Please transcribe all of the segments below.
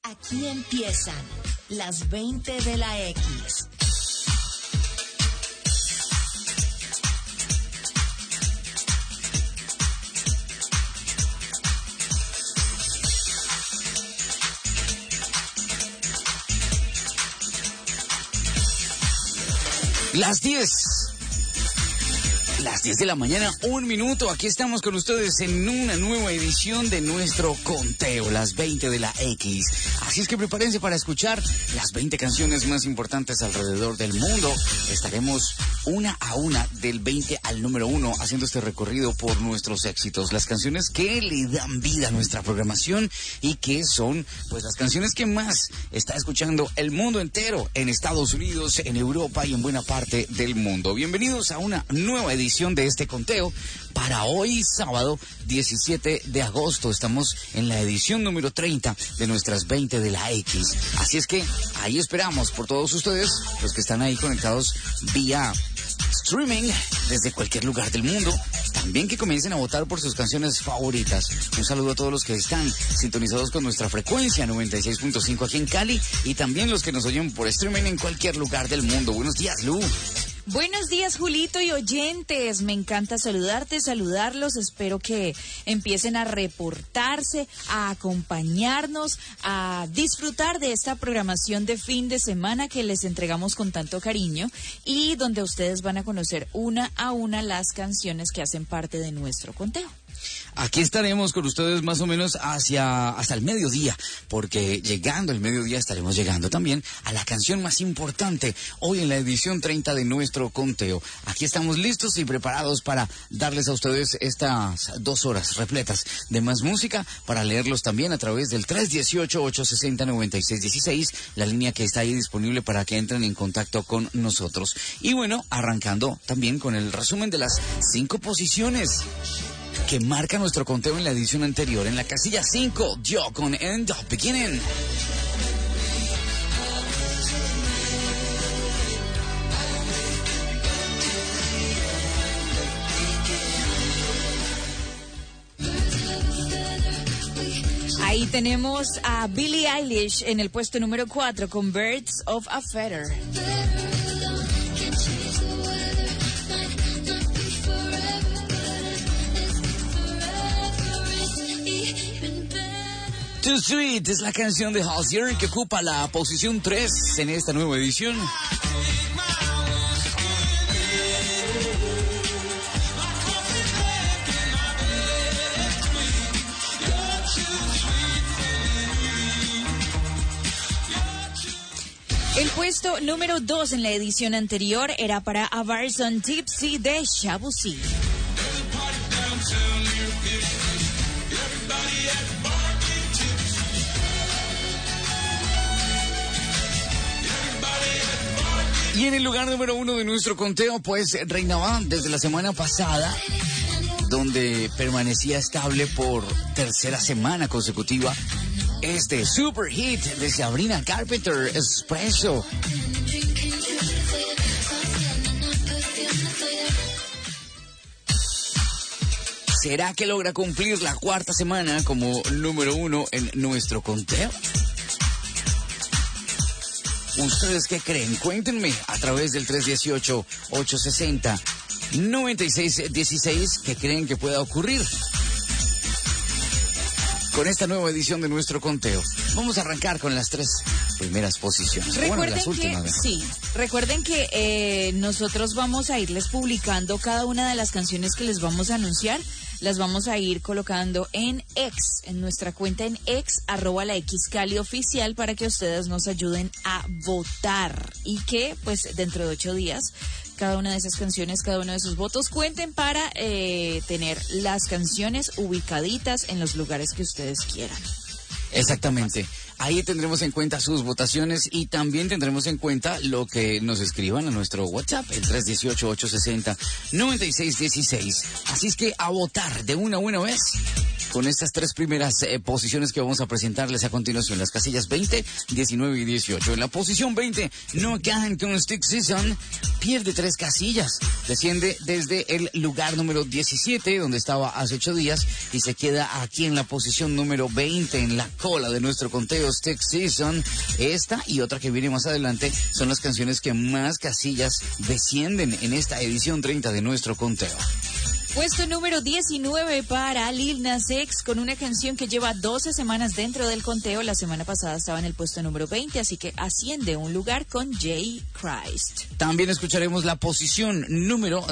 Aquí empiezan las 20 de la X. Las 10 de la mañana, 1 minuto. Aquí estamos con ustedes en una nueva edición de nuestro conteo, las 20 de la X. Así es que prepárense para escuchar las 20 canciones más importantes alrededor del mundo. Estaremos una a una del 20 al número 1 haciendo este recorrido por nuestros éxitos. Las canciones que le dan vida a nuestra programación y que son pues las canciones que más está escuchando el mundo entero en Estados Unidos, en Europa y en buena parte del mundo. Bienvenidos a una nueva edición de este conteo para hoy sábado 17 de agosto. Estamos en la edición número 30 de nuestras 20 de la X. Así es que ahí esperamos por todos ustedes, los que están ahí conectados vía streaming desde cualquier lugar del mundo. También que comiencen a votar por sus canciones favoritas. Un saludo a todos los que están sintonizados con nuestra frecuencia 96.5 aquí en Cali y también los que nos oyen por streaming en cualquier lugar del mundo. Buenos días, Lu. Buenos días, Julito y oyentes. Me encanta saludarlos. Espero que empiecen a reportarse, a acompañarnos, a disfrutar de esta programación de fin de semana que les entregamos con tanto cariño y donde ustedes van a conocer una a una las canciones que hacen parte de nuestro conteo. Aquí estaremos con ustedes más o menos hasta el mediodía, porque llegando el mediodía estaremos llegando también a la canción más importante hoy en la edición 30 de nuestro conteo. Aquí estamos listos y preparados para darles a ustedes estas 2 horas repletas de más música, para leerlos también a través del 318-860-9616, la línea que está ahí disponible para que entren en contacto con nosotros. Y bueno, arrancando también con el resumen de las 5 posiciones que marca nuestro conteo en la edición anterior. En la casilla 5, yo con End Up Beginning. Ahí tenemos a Billie Eilish en el puesto número 4 con Birds of a Feather. Too Sweet es la canción de Halsey que ocupa la posición 3 en esta nueva edición. El puesto número 2 en la edición anterior era para A Bars on Tipsy de Shabuzi. Y en el lugar número 1 de nuestro conteo, pues reinaba desde la semana pasada, donde permanecía estable por tercera semana consecutiva, este super hit de Sabrina Carpenter, Espresso. ¿Será que logra cumplir la 4ª semana como número 1 en nuestro conteo? ¿Ustedes qué creen? Cuéntenme a través del 318-860-9616 qué creen que pueda ocurrir con esta nueva edición de nuestro conteo. Vamos a arrancar con las 3 primeras posiciones. Recuerden que nosotros vamos a irles publicando cada una de las canciones que les vamos a anunciar. Las vamos a ir colocando en X, en nuestra cuenta en X, @laXCaliOficial, para que ustedes nos ayuden a votar. Y que, pues, dentro de 8 días, cada una de esas canciones, cada uno de sus votos cuenten para tener las canciones ubicaditas en los lugares que ustedes quieran. Exactamente. Ahí tendremos en cuenta sus votaciones y también tendremos en cuenta lo que nos escriban a nuestro WhatsApp, el 318-860-9616. Así es que a votar de una buena vez con estas tres primeras posiciones que vamos a presentarles a continuación, las casillas 20, 19 y 18. En la posición 20, No Can con Stick Season pierde 3 casillas, desciende desde el lugar número 17, donde estaba hace 8 días, y se queda aquí en la posición número 20, en la cola de nuestro conteo. Stick Season, esta y otra que viene más adelante, son las canciones que más casillas descienden en esta edición 30 de nuestro conteo. Puesto número 19 para Lil Nas X, con una canción que lleva 12 semanas dentro del conteo. La semana pasada estaba en el puesto número 20, así que asciende un lugar con J. Christ. También escucharemos la posición número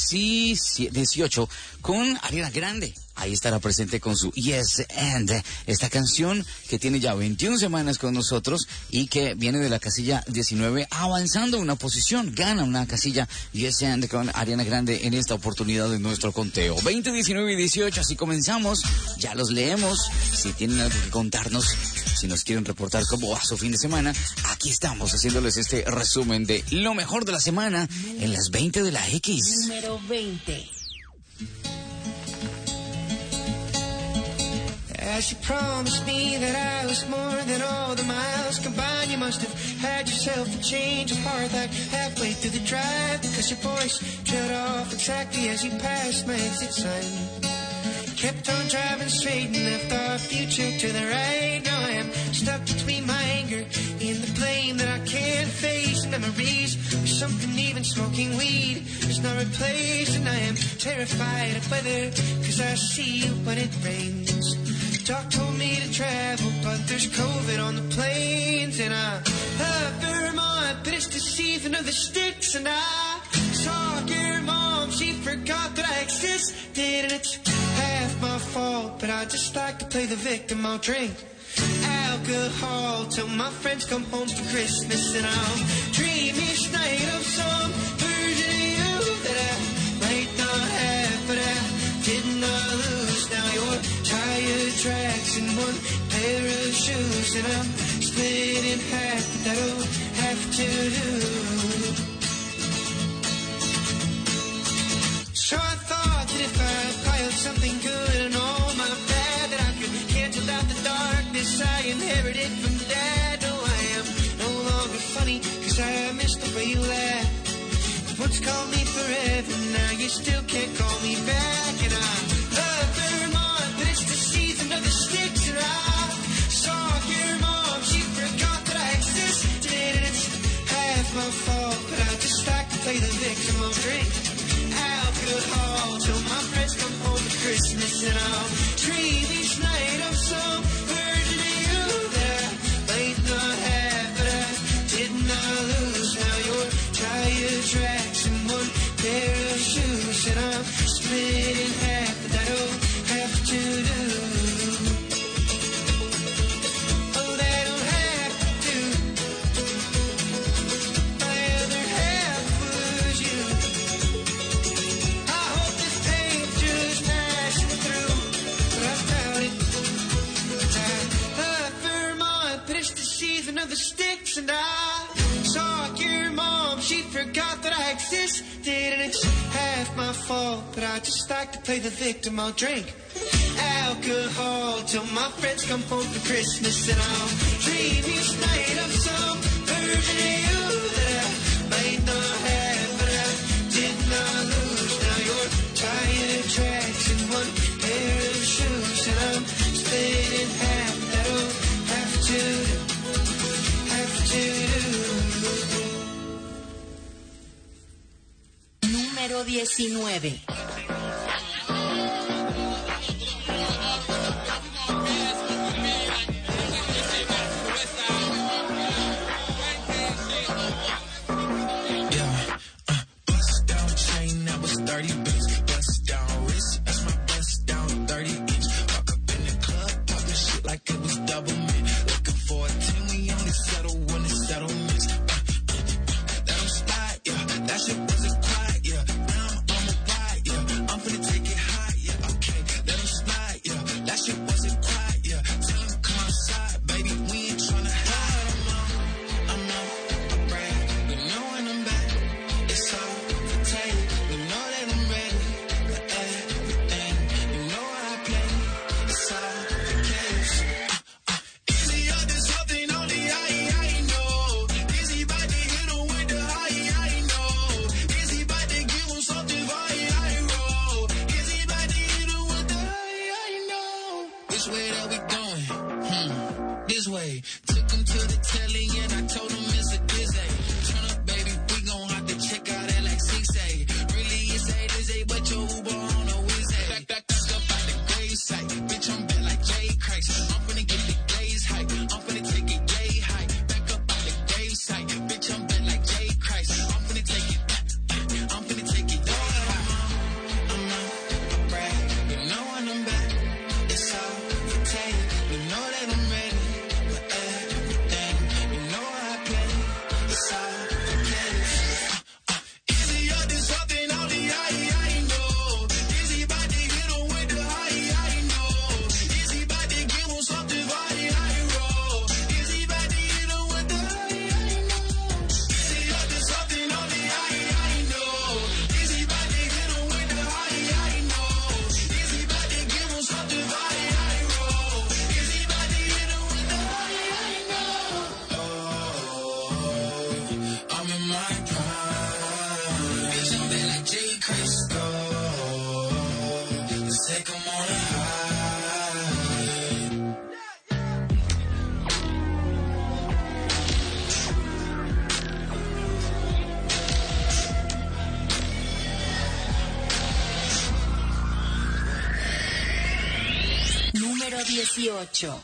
18 con Ariana Grande. Ahí estará presente con su Yes and, esta canción que tiene ya 21 semanas con nosotros y que viene de la casilla 19, avanzando una posición, gana una casilla Yes and con Ariana Grande en esta oportunidad de nuestro conteo. 20, 19 y 18, así comenzamos, ya los leemos. Si tienen algo que contarnos, si nos quieren reportar cómo va su fin de semana, aquí estamos haciéndoles este resumen de lo mejor de la semana en las 20 de la X. Número 20. As you promised me that I was more than all the miles combined, you must have had yourself a change of heart like halfway through the drive, because your voice trailed off exactly as you passed my exit sign. Kept on driving straight and left our future to the right. Now I am stuck between my anger and the blame that I can't face. Memories of something even smoking weed is not replaced, and I am terrified of weather, because I see you when it rains. Doc told me to travel, but there's COVID on the planes. And I love Vermont, but it's the season of the sticks. And I saw your mom, she forgot that I existed. And it's half my fault, but I just like to play the victim. I'll drink alcohol till my friends come home for Christmas. And I'll dream each night of some version of you that I might not have, but I did not lose. Now you're tire tracks and one pair of shoes, and I'm split in half, but that'll have to do. So I thought that if I piled something good and all my bad, that I could cancel out the darkness I inherited from Dad. No, I am no longer funny, 'cause I miss the way you laugh. You once called me forever, now you still can't call me back. And I love Vermont, but it's the season of the sticks. And I saw your mom, she forgot that I existed. And it's half my fault, but I just like to play the victim. I'll drink alcohol till my friends come home for Christmas. And I'll dream each night of some version of you that I might not have, but I did not lose. Now you're tire tracks and one pair of shoes, and I'm split in half, but that'll have to do. Oh, that'll have to do. My other half was you. I hope this pain's just passing through, but I doubt it. I love Vermont, but it's the season of the sticks. And I saw your mom, she forgot that I existed. And it's half my fault, but I just like to play the victim. I'll drink alcohol till my friends come home for Christmas. And I'll dream each night of some version of you that I might not have, but I did not lose. Now you're tire tracks and one pair of shoes, and I'm split in half. That'll have to do. Número 19. That shit wasn't quiet, yeah. Now I'm on the ride, yeah. him to the telly and I told him it's a dizzy. Turn up, baby, we gon' have to check out at like 6A. Really, it's 8 but your Uber on a Wednesday. Back up out the grave site. Bitch, I'm back like Jay Christ. I'm finna get the gaze hype. I'm finna take it yay high. Back up out the grave site. Bitch, I'm back like Jay Christ. I'm finna take it. I'm finna take it yay high. I'm not a brag. You know when I'm back, it's all for take. You know that I'm ready for everything. You know how I play. It's all for cash. Is he up to something? All the I know. Is he about to hit him with the I know? Is he about to give him something I roll? Is he about to hit him with the I know? Is he up to something? All the I know. Is he about to hit him with the I know? Is he about to give him something I roll? Is he about to hit him with the I know? Oh, I'm in my prime. Bitch, I'm bad like J. Chris. Go, let's take 'em on a high. Número 18.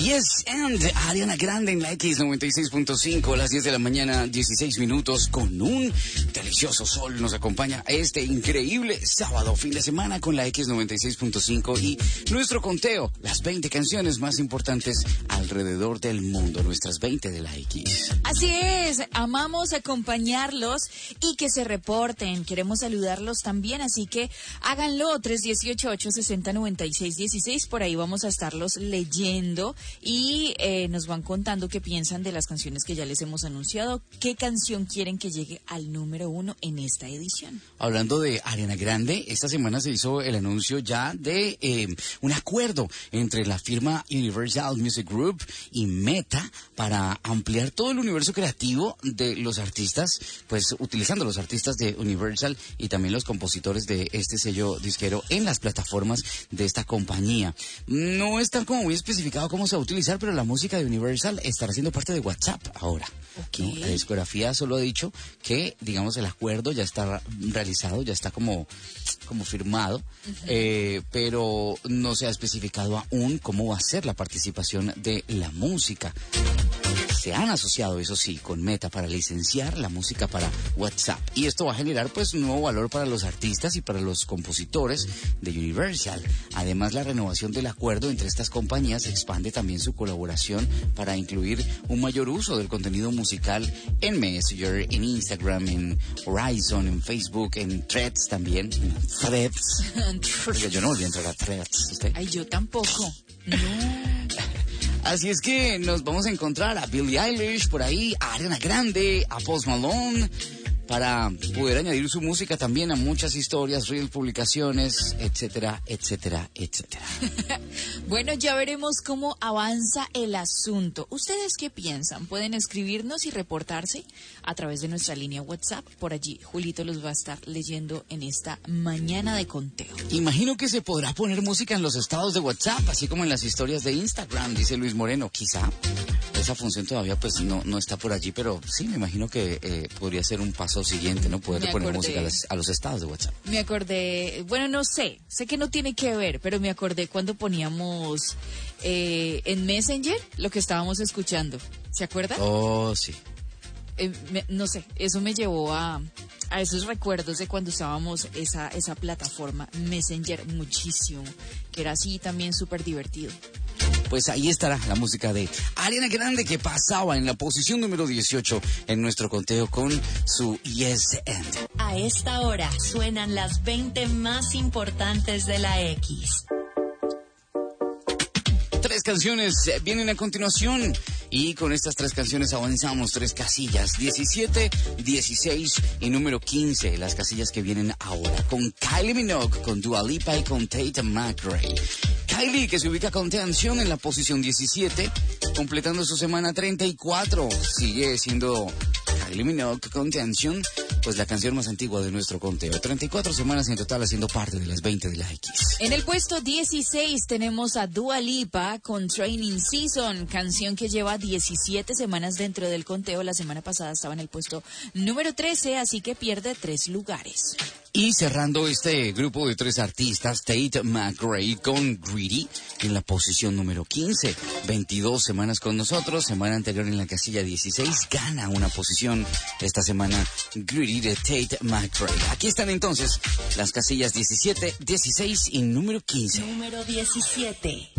Yes and Ariana Grande en la X96.5, a las 10 de la mañana, 16 minutos, con un delicioso sol. Nos acompaña este increíble sábado, fin de semana, con la X96.5 y nuestro conteo, las 20 canciones más importantes alrededor del mundo, nuestras 20 de la X. Así es, amamos acompañarlos y que se reporten. Queremos saludarlos también, así que háganlo, 318-860-9616, por ahí vamos a estarlos leyendo y nos van contando qué piensan de las canciones que ya les hemos anunciado, qué canción quieren que llegue al número 1 en esta edición. Hablando de Ariana Grande, esta semana se hizo el anuncio ya de un acuerdo entre la firma Universal Music Group y Meta para ampliar todo el universo creativo de los artistas, pues utilizando los artistas de Universal y también los compositores de este sello disquero en las plataformas de esta compañía. No está como muy especificado cómo se va a utilizar, pero la música de Universal estará siendo parte de WhatsApp ahora. Okay. ¿No? La discografía solo ha dicho que, digamos, el acuerdo ya está realizado, ya está como firmado, pero no se ha especificado aún cómo va a ser la participación de la música. Se han asociado, eso sí, con Meta para licenciar la música para WhatsApp. Y esto va a generar, pues, un nuevo valor para los artistas y para los compositores de Universal. Además, la renovación del acuerdo entre estas compañías expande también su colaboración para incluir un mayor uso del contenido musical en Messenger, en Instagram, en Horizon, en Facebook, en Threads también, en Threads. Porque yo no volví a entrar a Threads, ¿usted? Ay, yo tampoco. No. Así es que nos vamos a encontrar a Billie Eilish por ahí, a Ariana Grande, a Post Malone, para poder añadir su música también a muchas historias, reels, publicaciones, etcétera, etcétera, etcétera. Bueno, ya veremos cómo avanza el asunto. ¿Ustedes qué piensan? Pueden escribirnos y reportarse a través de nuestra línea WhatsApp. Por allí, Julito los va a estar leyendo en esta mañana de conteo. Imagino que se podrá poner música en los estados de WhatsApp, así como en las historias de Instagram, dice Luis Moreno. Quizá esa función todavía pues no está por allí, pero sí, me imagino que podría ser un paso siguiente, ¿no? Poder poner música a los estados de WhatsApp. Me acordé, bueno, no sé que no tiene que ver, pero me acordé cuando poníamos en Messenger lo que estábamos escuchando. ¿Se acuerda? Oh, sí. No sé, eso me llevó a esos recuerdos de cuando usábamos esa plataforma Messenger muchísimo, que era así también súper divertido. Pues ahí estará la música de Ariana Grande, que pasaba en la posición número 18 en nuestro conteo con su Yes and. A esta hora suenan las 20 más importantes de la X. 3 canciones vienen a continuación y con estas 3 canciones avanzamos 3 casillas, 17, 16 y número 15, las casillas que vienen ahora, con Kylie Minogue, con Dua Lipa y con Tate McRae. Kylie, que se ubica con Tension en la posición 17, completando su semana 34, sigue siendo Kylie Minogue con Tension, pues la canción más antigua de nuestro conteo. 34 semanas en total haciendo parte de las 20 de la X. En el puesto 16 tenemos a Dua Lipa con Training Season, canción que lleva 17 semanas dentro del conteo. La semana pasada estaba en el puesto número 13, así que pierde 3 lugares. Y cerrando este grupo de 3 artistas, Tate McRae con Greedy en la posición número 15. 22 semanas con nosotros, semana anterior en la casilla 16, gana una posición esta semana Greedy de Tate McRae. Aquí están entonces las casillas 17, 16 y número 15. Número 17.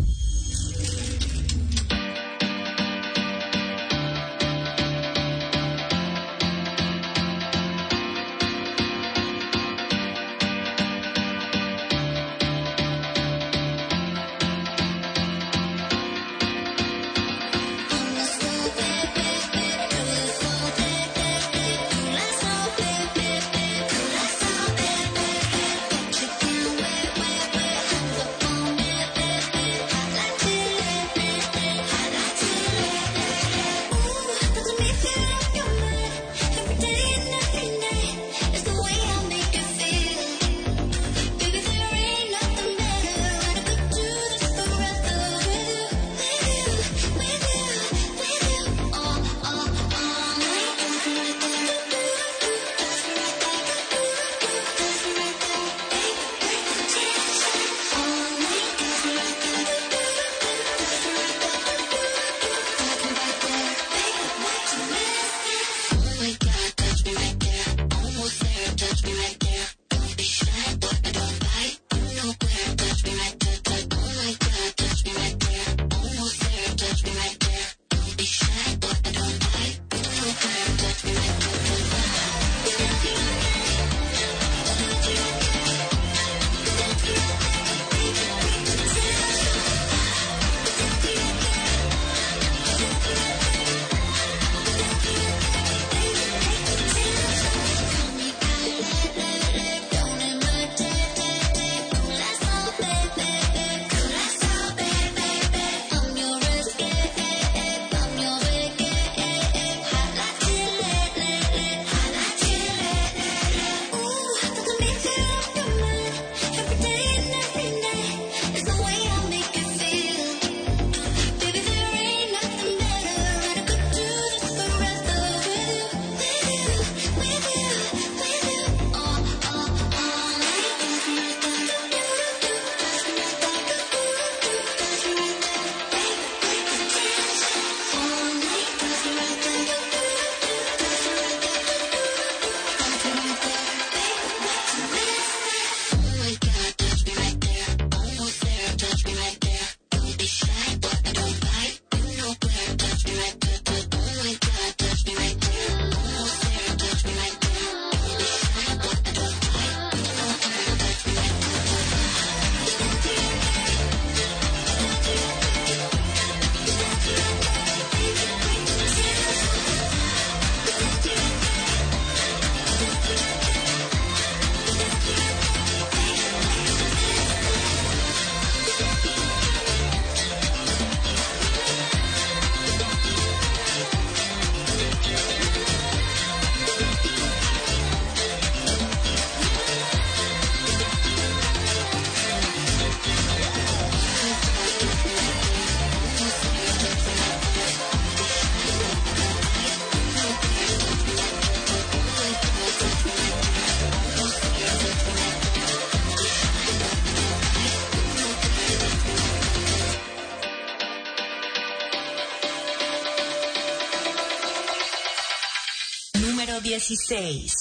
Número 16.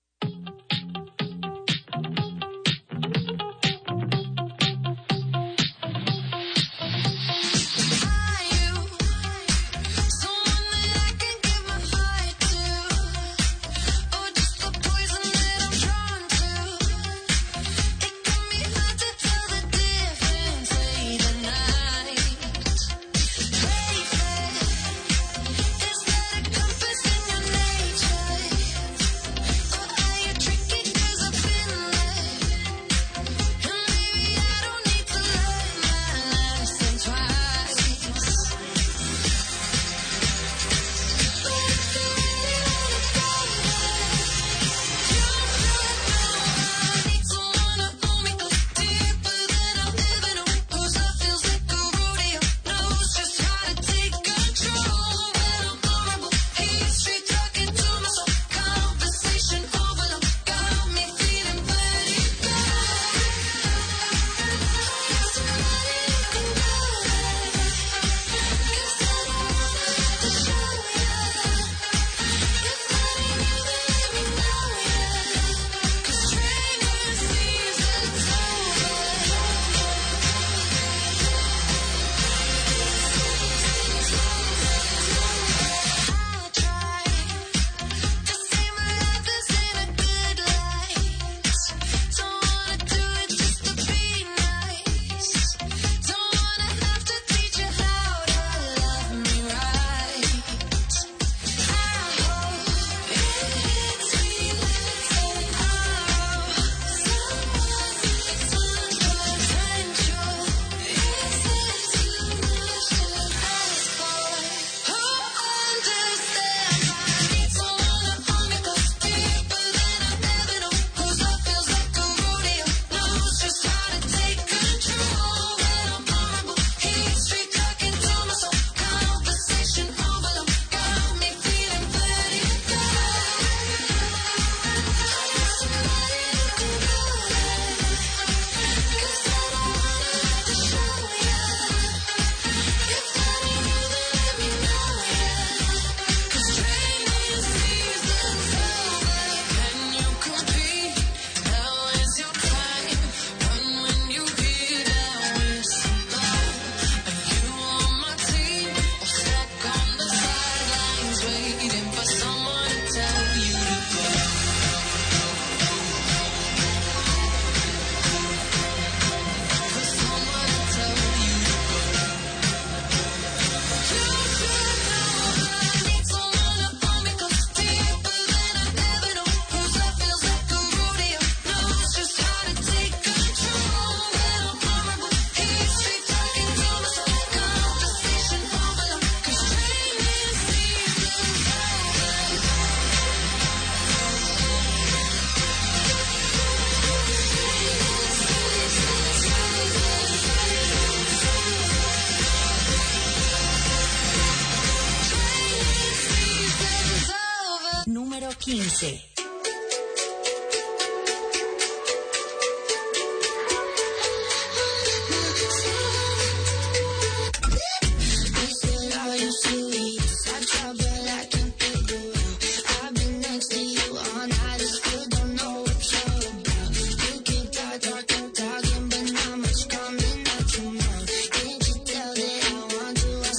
Número 15.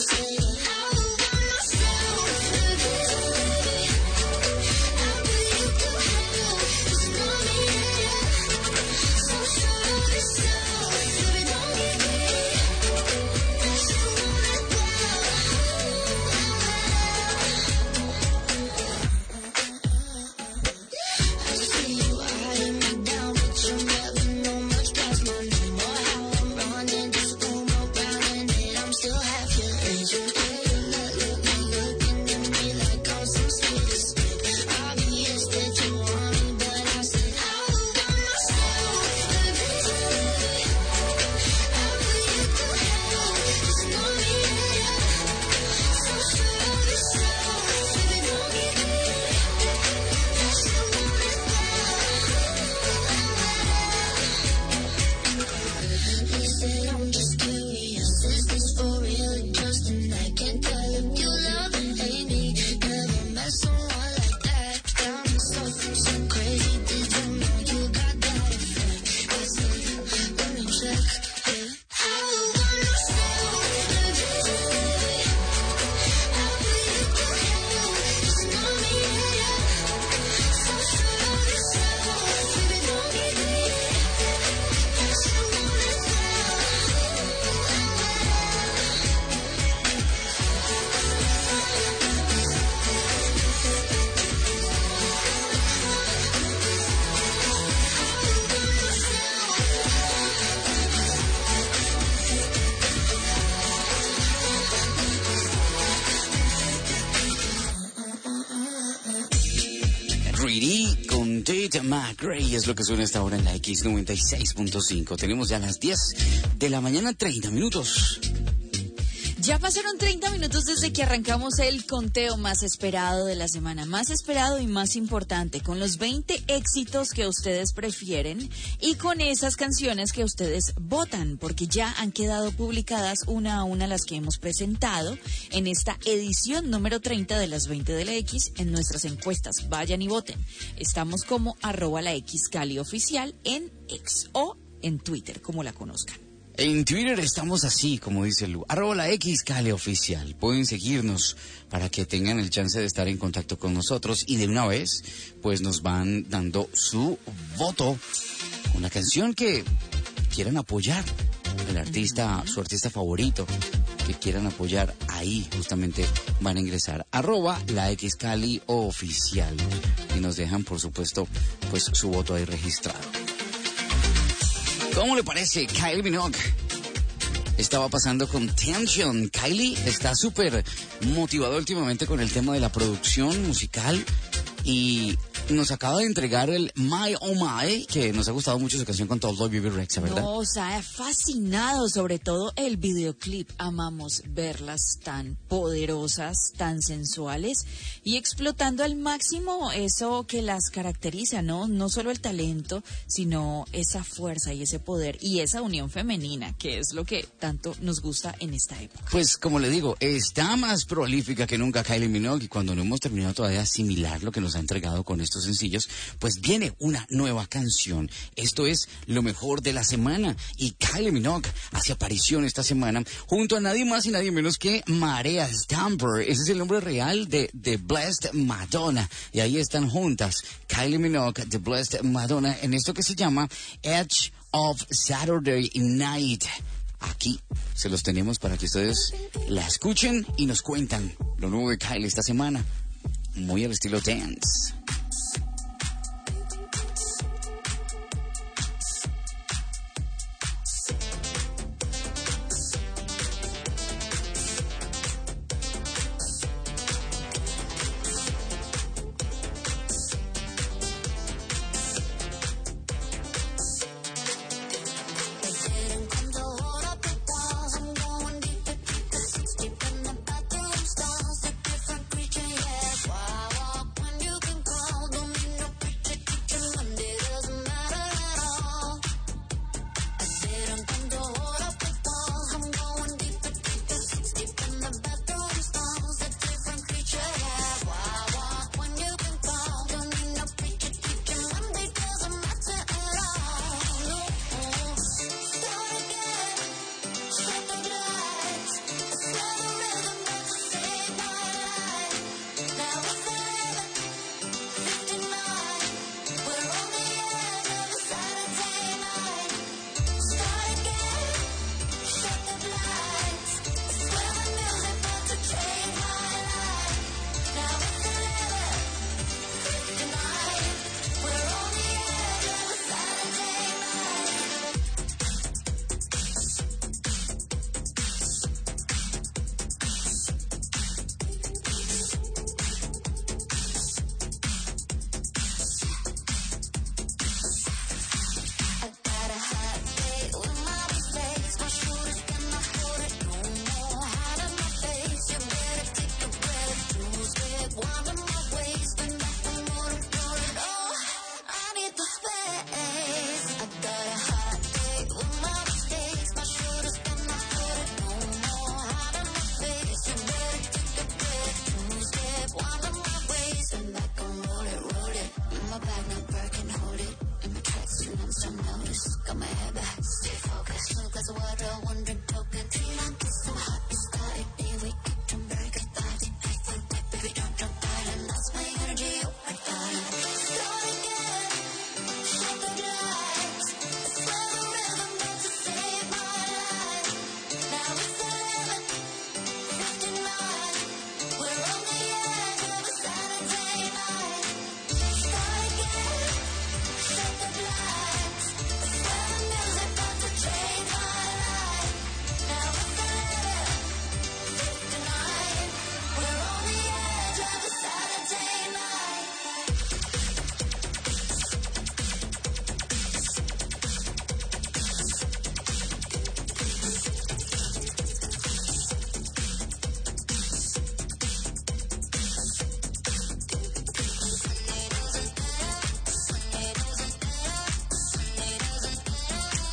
I Greedy con Tate McRae es lo que suena esta hora en la X96.5. Tenemos ya las 10 de la mañana, 30 minutos. Ya pasaron 30 minutos desde que arrancamos el conteo más esperado de la semana, más esperado y más importante, con los 20 éxitos que ustedes prefieren y con esas canciones que ustedes votan, porque ya han quedado publicadas una a una las que hemos presentado en esta edición número 30 de las 20 de la X en nuestras encuestas. Vayan y voten. Estamos como @la X Cali Oficial en X o en Twitter, como la conozcan. En Twitter estamos así, como dice Lu, @la X Cali Oficial. Pueden seguirnos para que tengan el chance de estar en contacto con nosotros y de una vez, pues nos van dando su voto con la canción que quieran apoyar, el artista, su artista favorito, que quieran apoyar. Ahí justamente van a ingresar @la X Cali Oficial y nos dejan, por supuesto, pues su voto ahí registrado. ¿Cómo le parece? Kylie Minogue estaba pasando con Tension. Kylie está súper motivado últimamente con el tema de la producción musical y nos acaba de entregar el My Oh My, que nos ha gustado mucho su canción con Todo Baby Rexa, ¿verdad? Nos ha fascinado, sobre todo el videoclip. Amamos verlas tan poderosas, tan sensuales y explotando al máximo eso que las caracteriza, ¿no? No solo el talento, sino esa fuerza y ese poder y esa unión femenina, que es lo que tanto nos gusta en esta época. Pues como le digo, está más prolífica que nunca Kylie Minogue y cuando no hemos terminado todavía de asimilar lo que nos ha entregado con estos sencillos, pues viene una nueva canción. Esto es lo mejor de la semana y Kylie Minogue hace aparición esta semana junto a nadie más y nadie menos que Marea Stamper. Ese es el nombre real de The Blessed Madonna y ahí están juntas Kylie Minogue, The Blessed Madonna, en esto que se llama Edge of Saturday Night. Aquí se los tenemos para que ustedes la escuchen y nos cuentan lo nuevo de Kylie esta semana, muy al estilo dance. Deep in the bathroom stalls, a different creature, yeah. Why walk when you can crawl?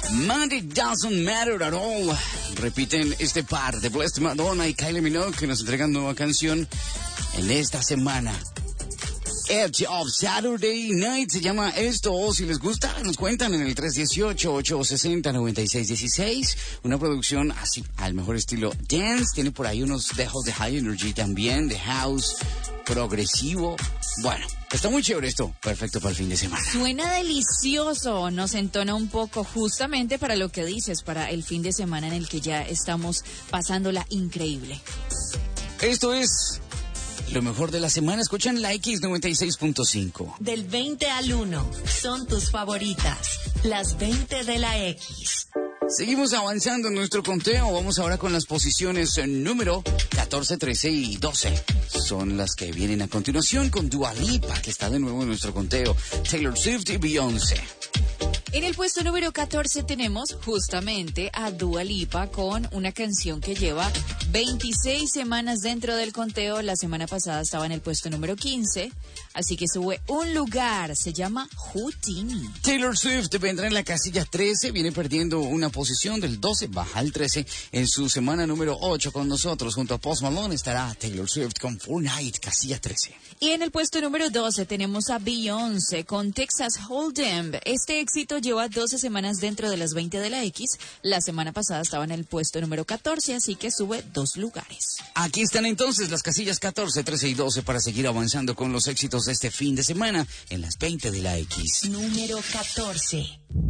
Money Doesn't Matter at All. Repiten este par de Blessed Madonna y Kylie Minogue, que nos entregan nueva canción en esta semana. Edge of Saturday Night se llama esto. O si les gusta, nos cuentan en el 318-860-9616. Una producción así, al mejor estilo dance. Tiene por ahí unos dejos de high energy también, de house, progresivo. Bueno, está muy chévere esto. Perfecto para el fin de semana. Suena delicioso. Nos entona un poco justamente para lo que dices, para el fin de semana en el que ya estamos pasándola increíble. Esto es lo mejor de la semana. Escuchan la X96.5. Del 20 al 1 son tus favoritas. Las 20 de la X. Seguimos avanzando en nuestro conteo. Vamos ahora con las posiciones número 14, 13 y 12. Son las que vienen a continuación con Dua Lipa, que está de nuevo en nuestro conteo. Taylor Swift y Beyoncé. En el puesto número 14 tenemos justamente a Dua Lipa con una canción que lleva 26 semanas dentro del conteo. La semana pasada estaba en el puesto número 15, así que sube un lugar. Se llama Houdini. Taylor Swift vendrá en la casilla 13, viene perdiendo una posición del 12, baja al 13. En su semana número 8 con nosotros, junto a Post Malone, estará Taylor Swift con Fortnite, casilla 13. Y en el puesto número 12 tenemos a Beyoncé con Texas Hold'em. Este éxito lleva 12 semanas dentro de las 20 de la X. La semana pasada estaba en el puesto número 14, así que sube 2 lugares. Aquí están entonces las casillas 14, 13 y 12 para seguir avanzando con los éxitos de este fin de semana en las 20 de la X. Número 14.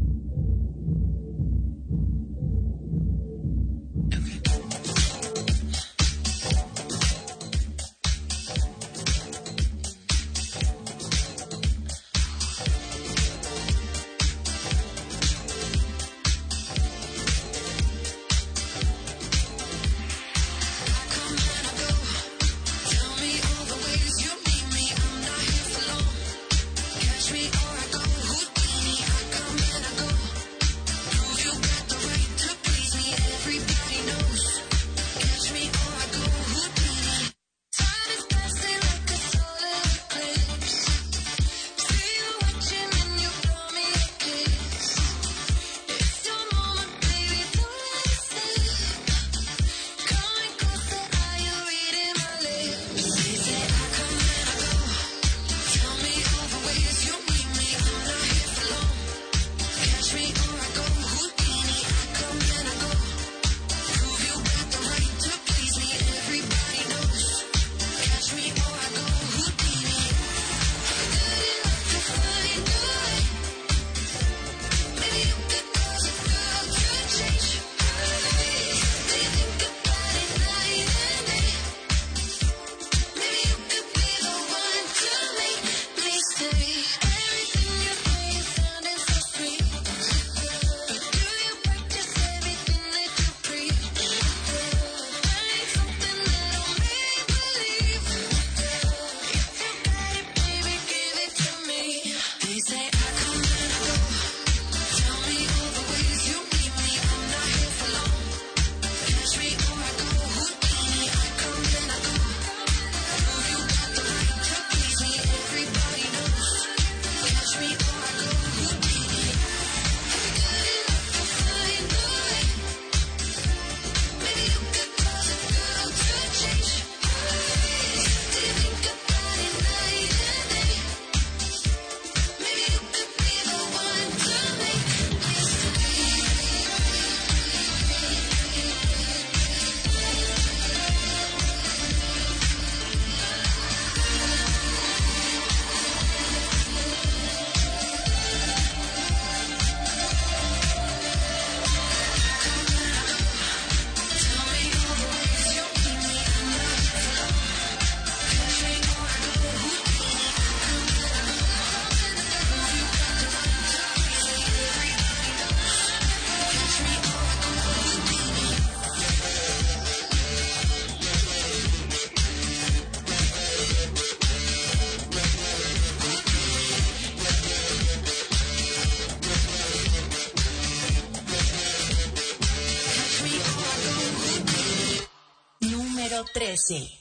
Número 13.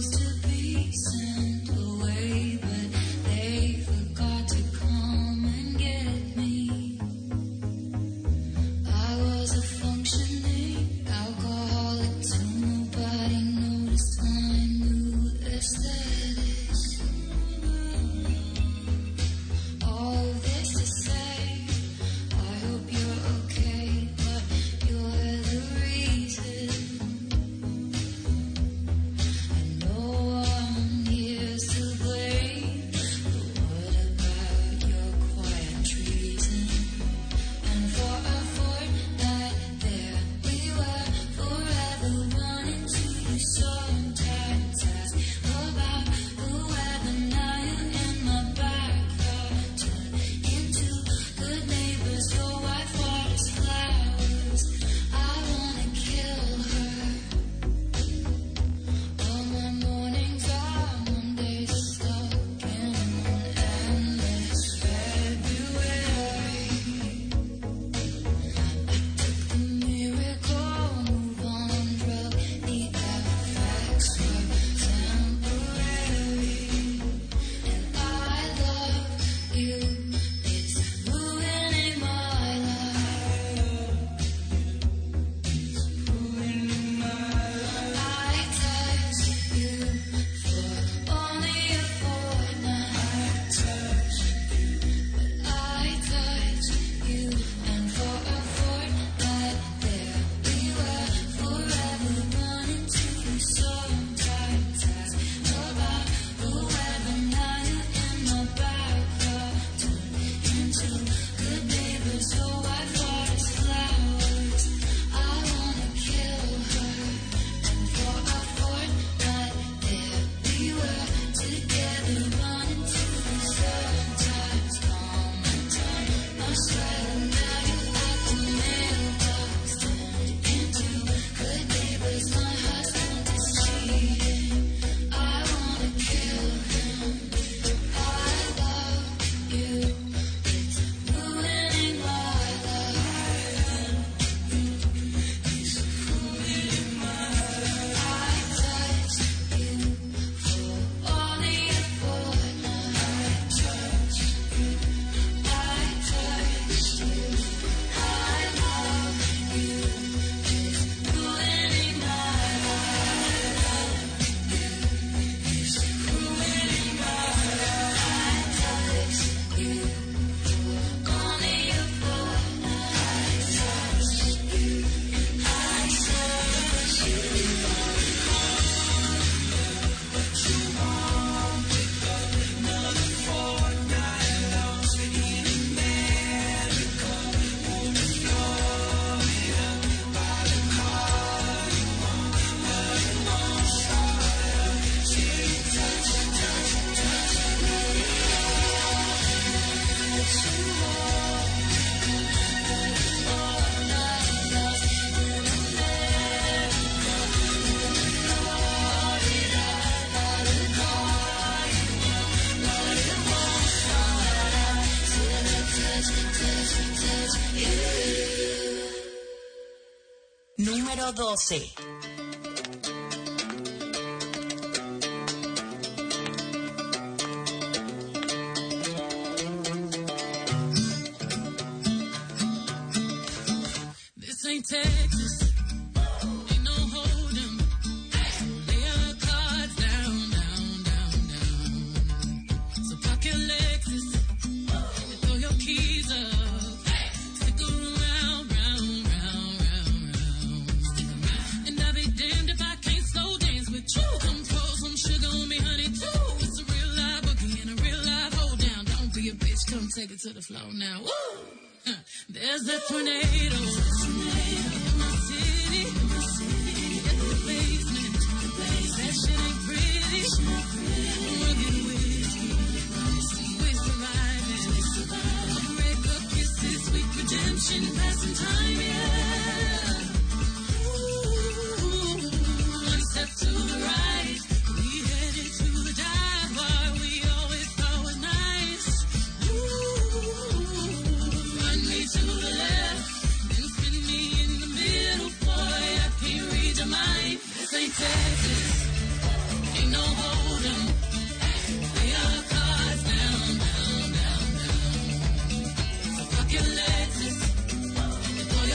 Sent away, but they forgot to come and Número 12. This ain't Texas. Ain't no hold'em. Lay your cards down, down, down, down. So park your Lexus and throw your keys up. Stick around, round, round, round, round. And I'll be damned if I can't slow dance with you. Come pour some sugar on me, honey, too. It's a real live boogie and a real live hold down. Don't be a bitch, come take it to the floor now. Woo! There's a tornado in my city, at the basement. That shit ain't pretty. Rugged whiskey, we surviving. Breakup kisses, sweet redemption, passing time, yeah. Ooh, one step to the right, we headed to the dive bar we always thought was nice. To the left, then spin me in the middle, boy, I can't read your mind. This ain't Texas, ain't no hold'em. Lay your cards down, down, down, down. So fuck your Lexus, and throw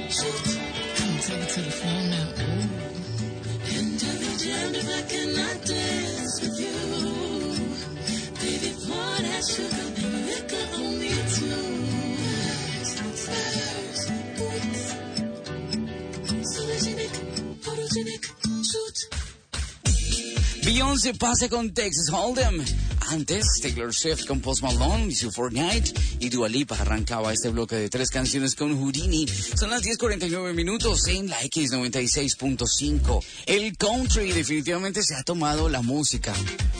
shoot. I'ma take it to the floor now. Ooh. And I'll be jammed if I cannot dance with you. Baby, pour that sugar and liquor on me too. Stars, boots, sologenic, photogenic, shoot. Beyoncé pasa con Texas Hold'em. Antes, Taylor Swift con Post Malone y su Fortnite. Y Dua Lipa arrancaba este bloque de 3 canciones con Houdini. Son las 10:49 minutos en la X96.5. El country definitivamente se ha tomado la música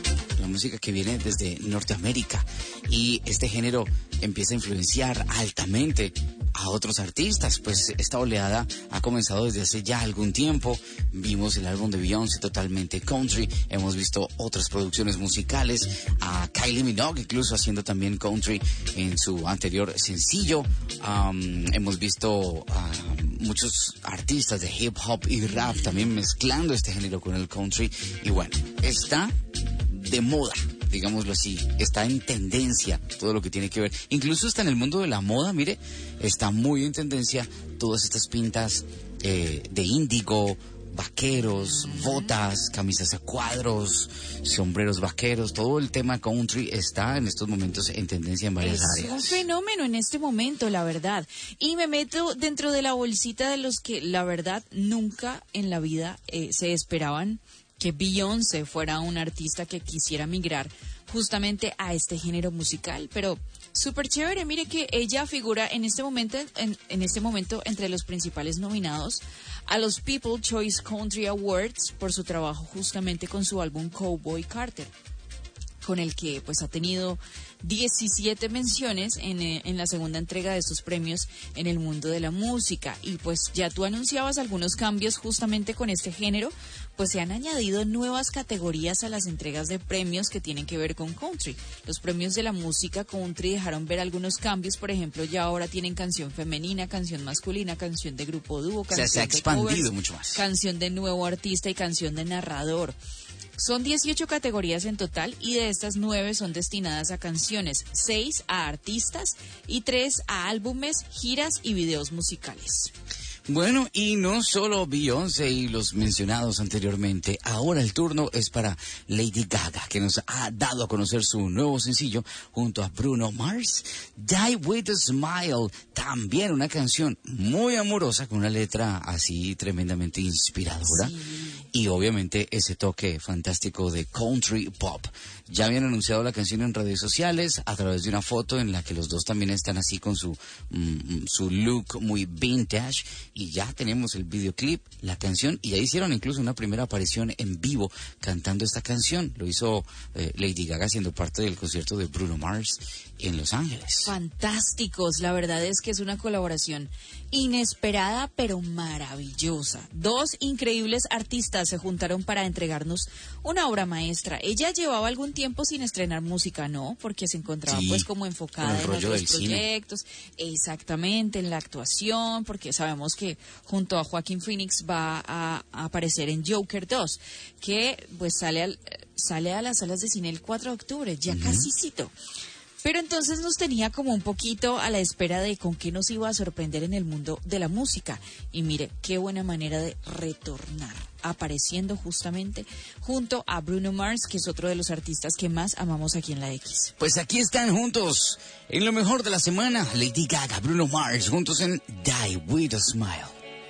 que viene desde Norteamérica. Y este género empieza a influenciar altamente a otros artistas, pues esta oleada ha comenzado desde hace ya algún tiempo. Vimos el álbum de Beyoncé totalmente country, hemos visto otras producciones musicales, a Kylie Minogue incluso haciendo también country en su anterior sencillo. Hemos visto a muchos artistas de hip hop y rap también mezclando este género con el country, y bueno, está de moda, digámoslo así, está en tendencia todo lo que tiene que ver, incluso está en el mundo de la moda. Mire, está muy en tendencia todas estas pintas de índigo, vaqueros, botas, camisas a cuadros, sombreros vaqueros. Todo el tema country está en estos momentos en tendencia en varias áreas. Es un fenómeno en este momento, la verdad. Y me meto dentro de la bolsita de los que, la verdad, nunca en la vida se esperaban que Beyoncé fuera una artista que quisiera migrar justamente a este género musical, pero súper chévere. Mire que ella figura en este momento entre los principales nominados a los People's Choice Country Awards por su trabajo justamente con su álbum Cowboy Carter, con el que pues ha tenido 17 menciones en la segunda entrega de estos premios en el mundo de la música. Y pues ya tú anunciabas algunos cambios justamente con este género, pues se han añadido nuevas categorías a las entregas de premios que tienen que ver con country. Los premios de la música country dejaron ver algunos cambios, por ejemplo, ya ahora tienen canción femenina, canción masculina, canción de grupo dúo, canción se ha de expandido covers, mucho más. canción de nuevo artista y canción de narrador. Son 18 categorías en total y de estas 9 son destinadas a canciones, 6 a artistas y 3 a álbumes, giras y videos musicales. Bueno, y no solo Beyoncé y los mencionados anteriormente, ahora el turno es para Lady Gaga, que nos ha dado a conocer su nuevo sencillo junto a Bruno Mars, Die With a Smile, también una canción muy amorosa con una letra así tremendamente inspiradora. Sí. Y obviamente ese toque fantástico de country pop. Ya habían anunciado la canción en redes sociales a través de una foto en la que los dos también están así con su look muy vintage, y ya tenemos el videoclip, la canción, y ya hicieron incluso una primera aparición en vivo cantando esta canción. Lo hizo Lady Gaga siendo parte del concierto de Bruno Mars en Los Ángeles. Fantásticos, la verdad es que es una colaboración inesperada pero maravillosa. 2 increíbles artistas se juntaron para entregarnos una obra maestra. Ella llevaba algún tiempo sin estrenar música, ¿no? Porque se encontraba pues como enfocada en otros proyectos, exactamente, en la actuación, porque sabemos que junto a Joaquín Phoenix va a aparecer en Joker 2, que pues sale a las salas de cine el 4 de octubre, ya casícito. Pero entonces nos tenía como un poquito a la espera de con qué nos iba a sorprender en el mundo de la música. Y mire, qué buena manera de retornar, apareciendo justamente junto a Bruno Mars, que es otro de los artistas que más amamos aquí en la X. Pues aquí están juntos, en lo mejor de la semana, Lady Gaga, Bruno Mars, juntos en Die With a Smile.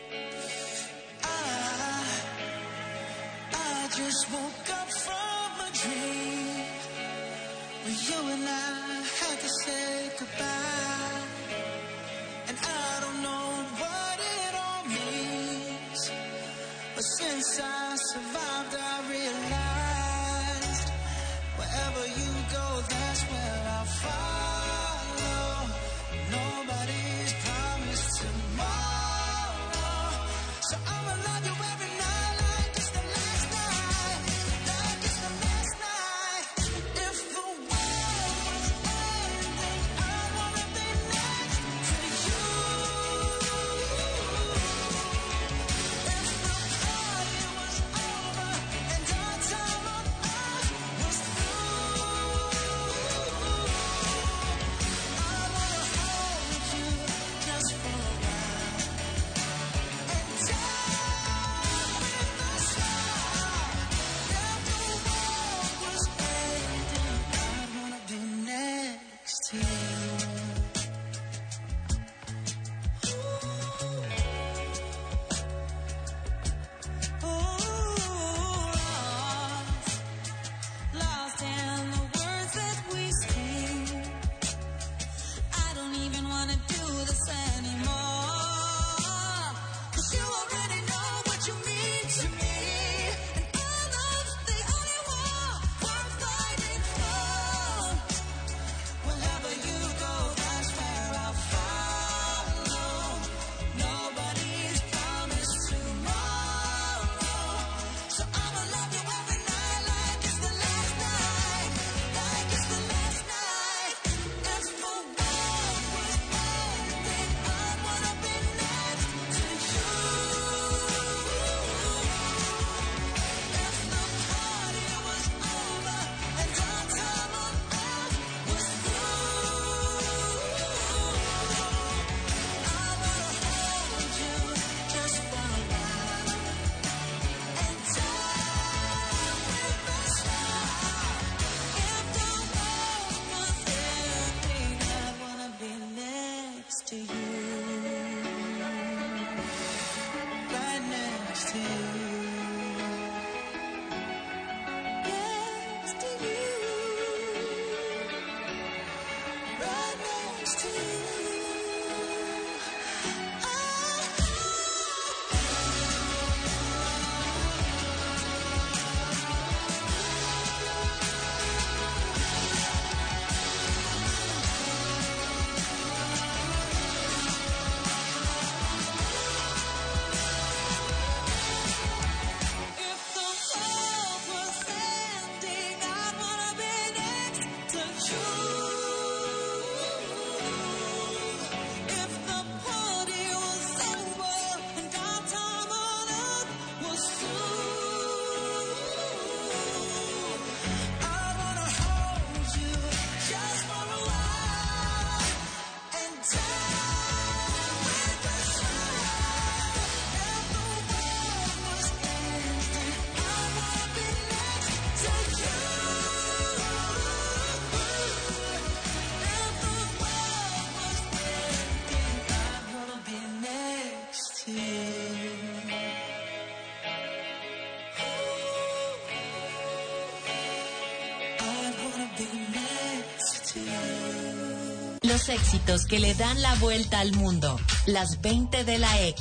I just woke up from a dream where you and I had to say goodbye, and I don't know what it all means, but since I survived I realized wherever you go, that's where I'll follow. Nobody's promised tomorrow, so I'ma love you every night like it's the last night, like it's the last night. If the world was ending, I wanna be next to you. If the party was over, to you. I wanna be next to you. Los éxitos que le dan la vuelta al mundo. Las 20 de la X.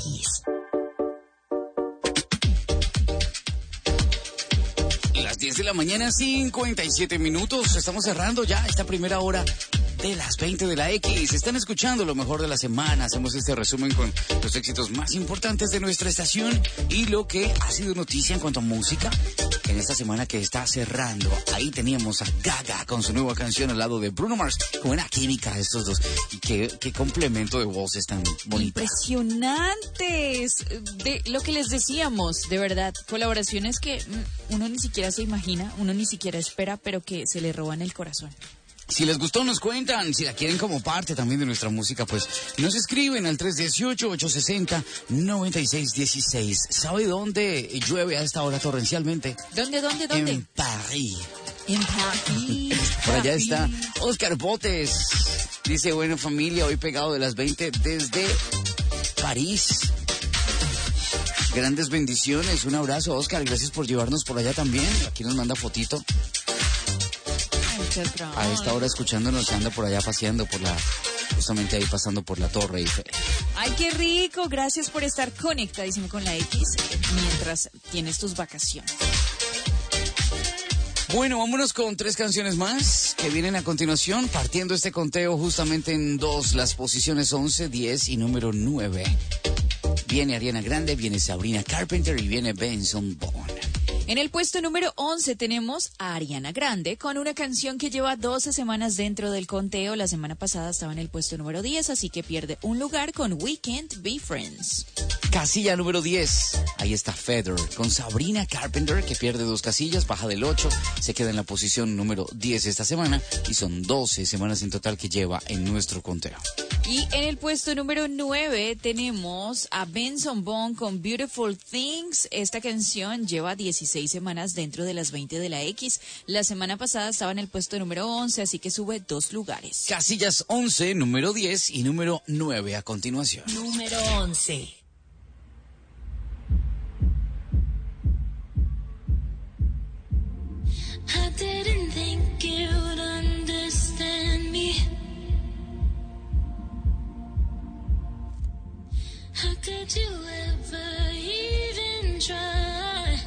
Las 10 de la mañana, 57 minutos. Estamos cerrando ya esta primera hora de las 20 de la X. Están escuchando lo mejor de la semana. Hacemos este resumen con los éxitos más importantes de nuestra estación y lo que ha sido noticia en cuanto a música en esta semana que está cerrando. Ahí teníamos a Gaga con su nueva canción al lado de Bruno Mars. Buena química estos dos. Y qué complemento de voces tan bonito. Impresionantes. De lo que les decíamos, de verdad, colaboraciones que uno ni siquiera se imagina, uno ni siquiera espera, pero que se le roban el corazón. Si les gustó, nos cuentan. Si la quieren como parte también de nuestra música, pues nos escriben al 318-860-9616. ¿Sabe dónde llueve a esta hora torrencialmente? ¿Dónde? En París. En París. Por allá está Oscar Botes. Dice, bueno, familia, hoy pegado de las 20 desde París. Grandes bendiciones. Un abrazo, Oscar. Gracias por llevarnos por allá también. Aquí nos manda fotito. A esta hora escuchándonos, anda por allá paseando justamente ahí pasando por la Torre Eiffel. Ay, qué rico. Gracias por estar conectadísimo con la X mientras tienes tus vacaciones. Bueno, vámonos con 3 canciones más que vienen a continuación, partiendo este conteo justamente en 2, las posiciones 11, 10 y número 9. Viene Ariana Grande, viene Sabrina Carpenter y viene Benson Boone. En el puesto número 11 tenemos a Ariana Grande con una canción que lleva 12 semanas dentro del conteo. La semana pasada estaba en el puesto número 10, así que pierde un lugar con We Can't Be Friends. Casilla número 10, ahí está Feather con Sabrina Carpenter, que pierde 2 casillas, baja del 8, se queda en la posición número 10 esta semana y son 12 semanas en total que lleva en nuestro conteo. Y en el puesto número 9 tenemos a Benson Boone con Beautiful Things. Esta canción lleva 16 semanas dentro de las 20 de la X. La semana pasada estaba en el puesto número 11, así que sube 2 lugares. Casillas 11, número 10 y número 9 a continuación. Número 11. I didn't think you'd understand me. How could you ever even try?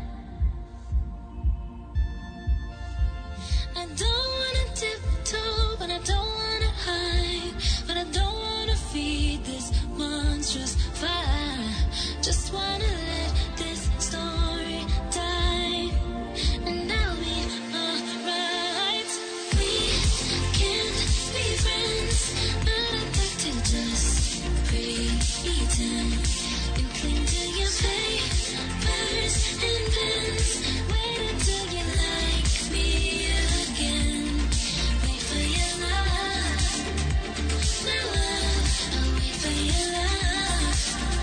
I don't wanna tiptoe, but I don't wanna hide. But I don't wanna feed this monstrous fire. Just wanna let this story die, and I'll be alright. We can't be friends, not addicted, just pretend. You cling to your papers and pens. Wait until you like me again. Wait for your love, my love. I'll wait for your love.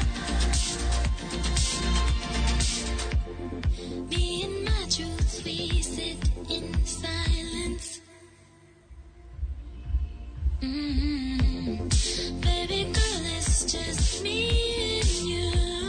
Me and my truth, we sit in silence. Baby girl, it's just me and you.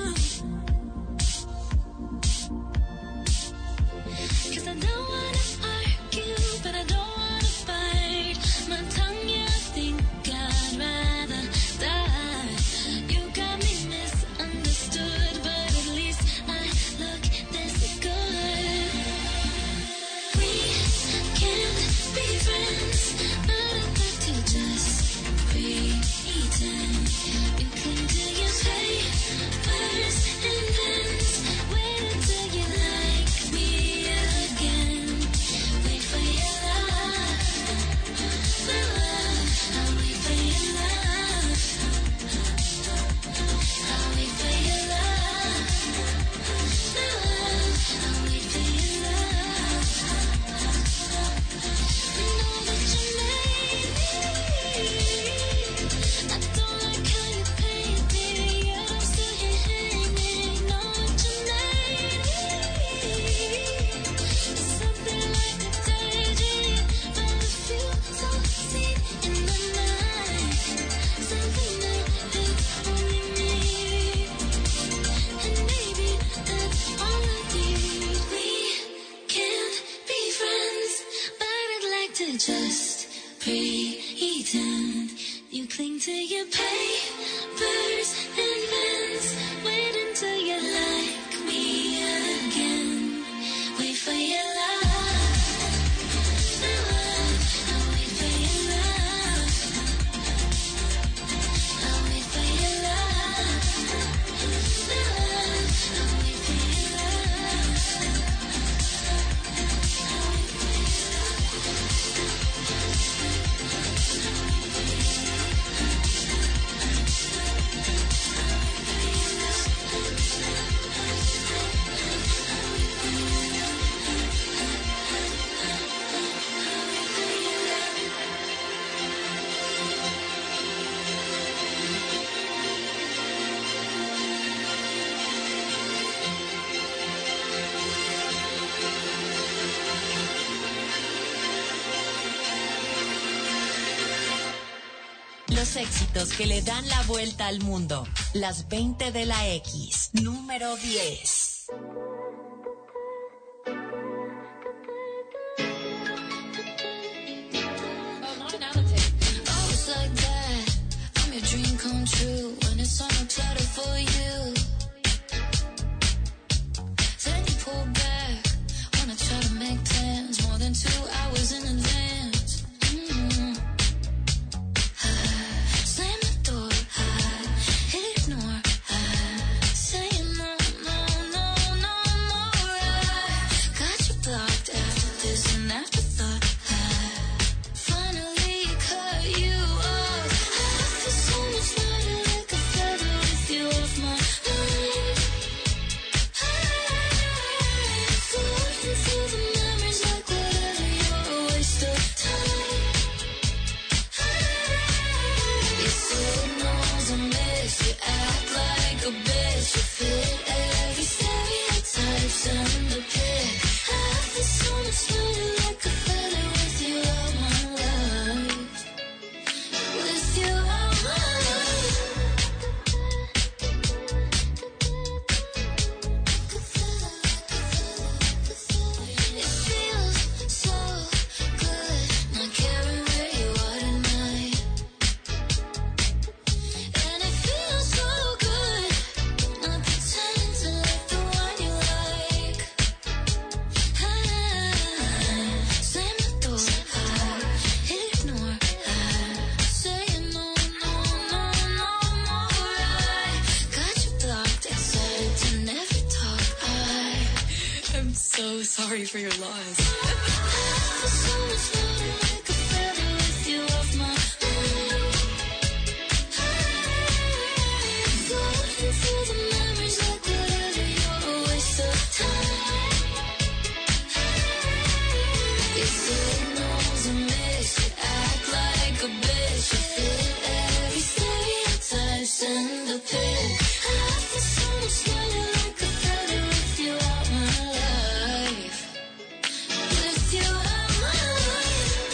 'Cause I don't wanna argue, but I don't wanna fight. My tongue, yeah, I think I'd rather die. You got me misunderstood, but at least I look this good. We can't be friends, not enough to just pretend. You cling to your los éxitos que le dan la vuelta al mundo. Las 20 de la X. Número 10. Always like that. I'm your dream come true when it's on a platter for you. Then you pull back. Wanna try to make plans more than 2 hours in advance. Slam the door. Ignore. Saying no, no, no, no more. Got you blocked after this and afterthought. Finally cut you off. I feel so much lighter like a feather with you off my mind. Floating through the memories like whatever, you're a waste of time. You say no's a miss, you act like a bitch, you fit every stereotype, send the pic. I feel so much lighter like a feather with you out my life. With you out my life. It feels so good not caring where you are tonight. And it feels so good not pretending to like the one you like. Slam the door, ignore. Saying no, no, no, no more. Got you blocked, excited to never talk. I'm so sorry for your loss. I feel so much lighter like a feather with you off my mind. Floating through the memories like whatever, you're a waste of time. You say no's a miss, you act like a bitch, you fit every stereotype, send a pic. I feel so much lighter like a feather with you out my life. With you out my life.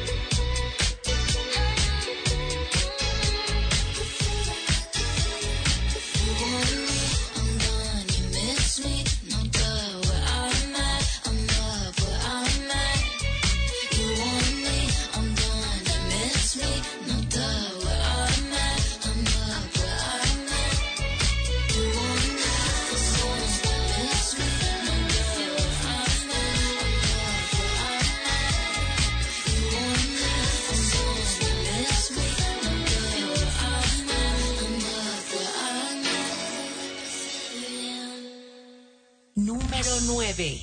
You want me, I'm gone, you miss me, no duh, where I'm at, I'm up where I'm at. You want me, I'm gone, you miss me, no duh, where I'm at, I'm up where I'm at. You want me, I'm gone, you miss me, no duh, where I'm at, I'm up where I'm at. You want me, I'm gone, you miss me, no duh, where I'm at, I'm up where I'm at. Número 9.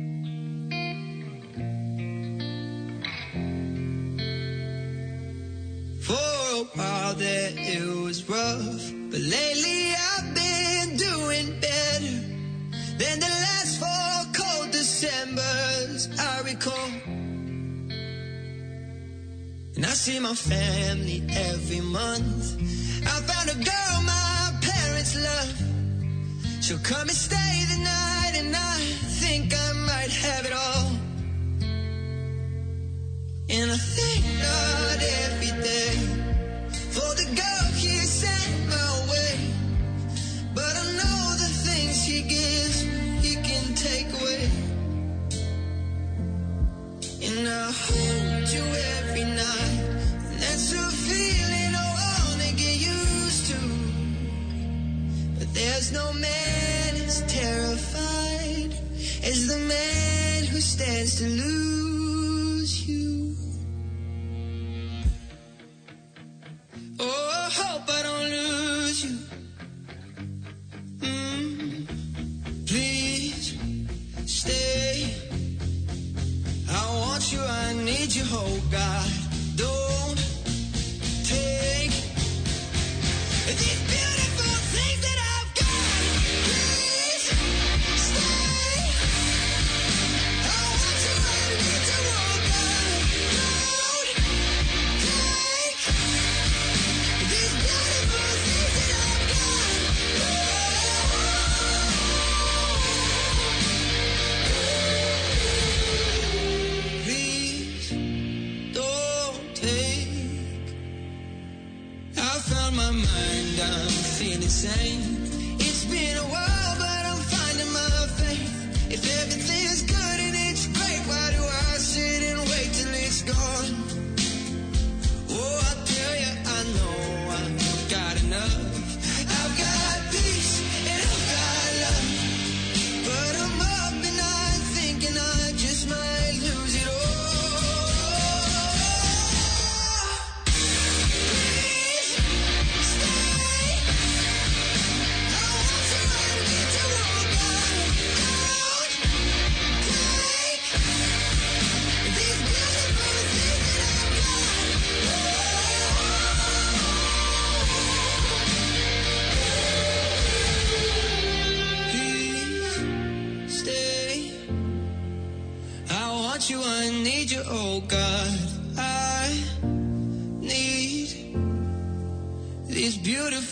For a while there it was rough, but lately I've been doing better than the last 4 cold Decembers I recall. And I see my family every month. I found a girl my parents love. She'll come and stay the night, and I think I might have it all. And I thank God every day for the girl He sent my way. But I know the things He gives, He can take away. And I hold you every night, and that's a feeling I wanna get used to. But there's no man as terrified as the man who stands to lose you. Oh, I hope I don't lose you. Please stay. I want you, I need you, oh God. Don't take these beautiful things that I've got. Please stay. I want you, I need you, oh God. Don't take these beautiful things that I've got. Please don't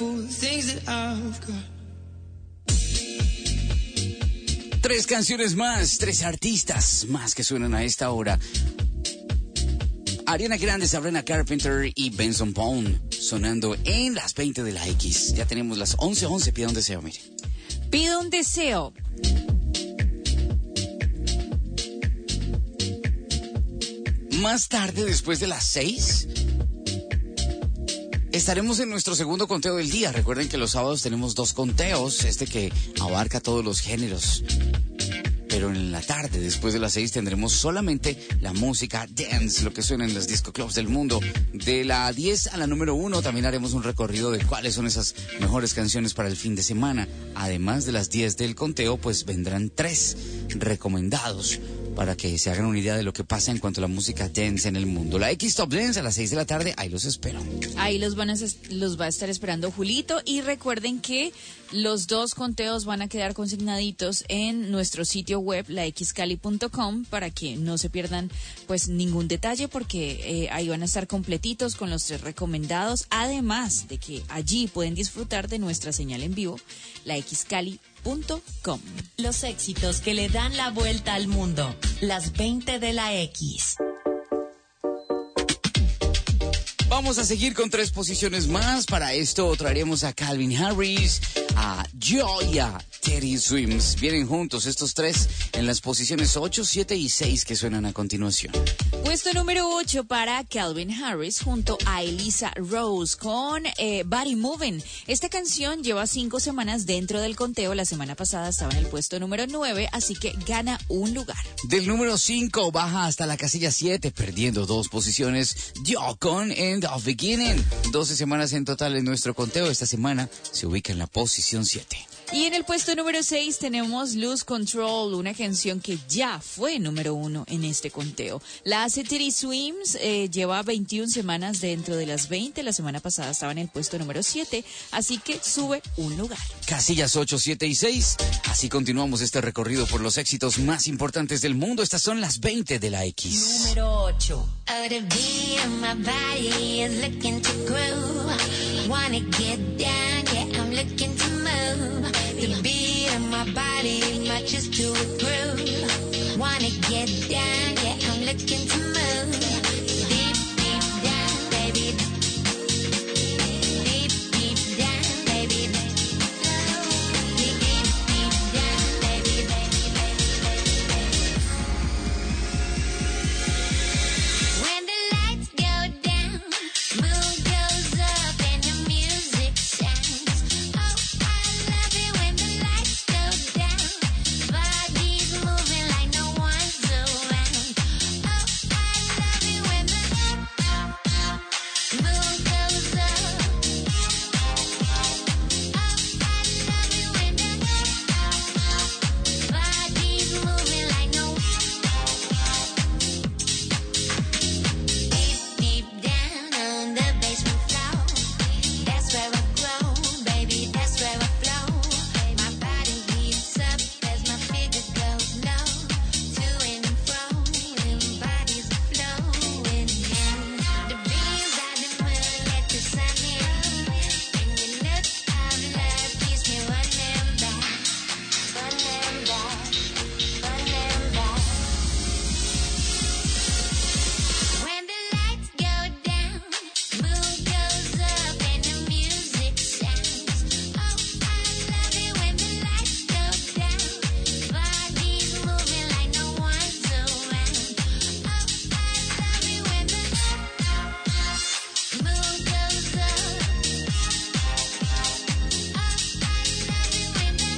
grateful for the things that I've got. 3 canciones más, 3 artistas más que suenan a esta hora. Ariana Grande, Sabrina Carpenter y Benson Boone sonando en las 20 de la X. Ya tenemos las 11:11. Pida un deseo, mire. Pido un deseo. Más tarde, después de las 6, estaremos en nuestro segundo conteo del día. Recuerden que los sábados tenemos 2 conteos, que abarca todos los géneros. Pero en la tarde, después de las 6, tendremos solamente la música dance, lo que suena en los disco clubs del mundo. De la 10 a la número 1 también haremos un recorrido de cuáles son esas mejores canciones para el fin de semana. Además de las 10 del conteo, pues vendrán 3 recomendados para que se hagan una idea de lo que pasa en cuanto a la música dance en el mundo. La X Top Dance a las 6 de la tarde, ahí los espero. Ahí los va a estar esperando Julito, y recuerden que los 2 conteos van a quedar consignaditos en nuestro sitio web, laxcali.com, para que no se pierdan pues ningún detalle, porque ahí van a estar completitos con los 3 recomendados, además de que allí pueden disfrutar de nuestra señal en vivo, laxcali.com. Los éxitos que le dan la vuelta al mundo. Las 20 de la X. Vamos a seguir con 3 posiciones más. Para esto traeremos a Calvin Harris, a Joy y a Teddy Swims. Vienen juntos estos 3 en las posiciones 8, 7 y 6 que suenan a continuación. Puesto número 8 para Calvin Harris junto a Elisa Rose con Body Moving. Esta canción lleva 5 semanas dentro del conteo. La semana pasada estaba en el puesto número 9, así que gana un lugar. Del número 5 baja hasta la casilla 7, perdiendo 2 posiciones. Yo con End of Beginning. 12 semanas en total en nuestro conteo. Esta semana se ubica en la posición 7. Y en el puesto número 6 tenemos Lose Control, una canción que ya fue número 1 en este conteo. La hace Teddy Swims, lleva 21 semanas dentro de las 20. La semana pasada estaba en el puesto número 7, así que sube un lugar. Casillas 8, 7 y 6. Así continuamos este recorrido por los éxitos más importantes del mundo. Estas son las 20 de la X. Número 8. Oh, the beat of my body is looking to groove. Wanna get down, yeah, I'm looking to move. The beat of my body matches to a groove. Wanna get down, yeah, I'm looking to move. Deep, deep down, baby. Deep, deep down, baby. Deep, deep down, baby. When the lights go down, moon goes up and the music sounds. Oh, I love it when the lights go down. Bodies moving like no one's around. Oh, I love it when the moon goes up. Oh, I love it when the bodies moving like no. Deep, deep down on the basement floor. That's where I grow, baby, that's where I flow. My body heats up as my figure goes low. To and fro, and bodies are flowing. The beams of the moon let the sun in. And your look of love keeps me running back. Running back, running back. When the lights go down, moon goes up and the music sounds. Oh, I love it when the lights go down. Bodies moving like no one's around. Oh, I love it when the moon goes up. Oh, I love it when the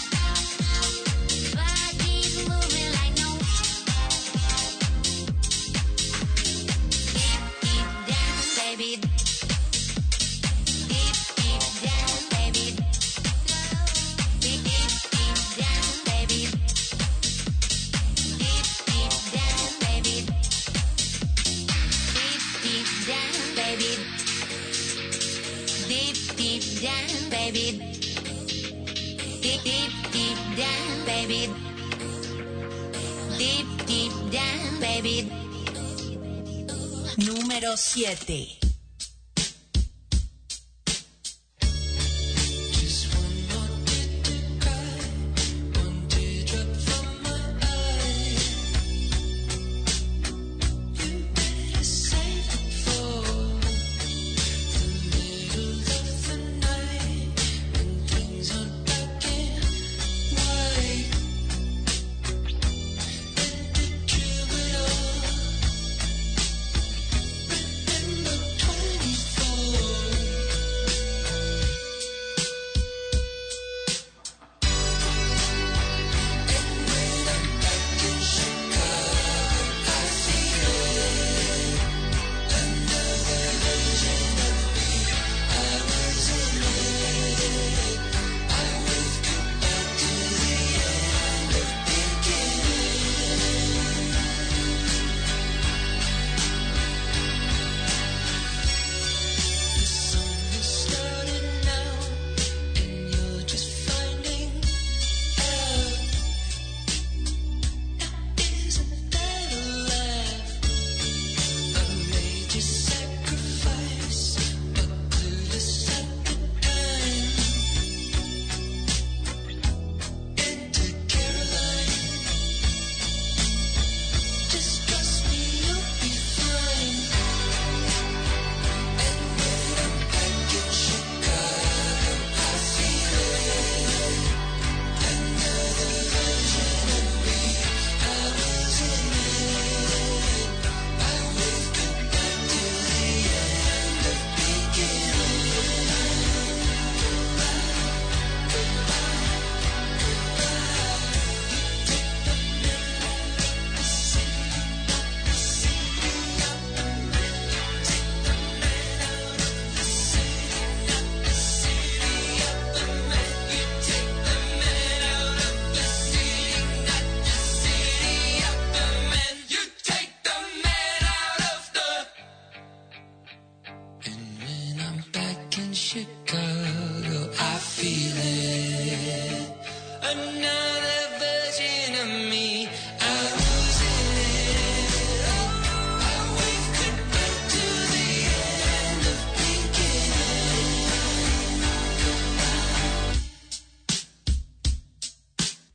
bodies moving like no. Deep, deep down, baby. Deep, deep down, baby. Deep, deep down, baby. Deep, deep down, baby. Deep, deep down, baby. Deep, deep down, baby. Deep, deep down, baby. Deep, deep down, baby. Número 7.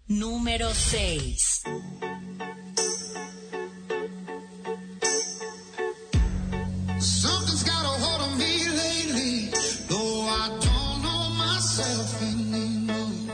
Número 6. Something's got a hold on me lately, though I don't know myself anymore.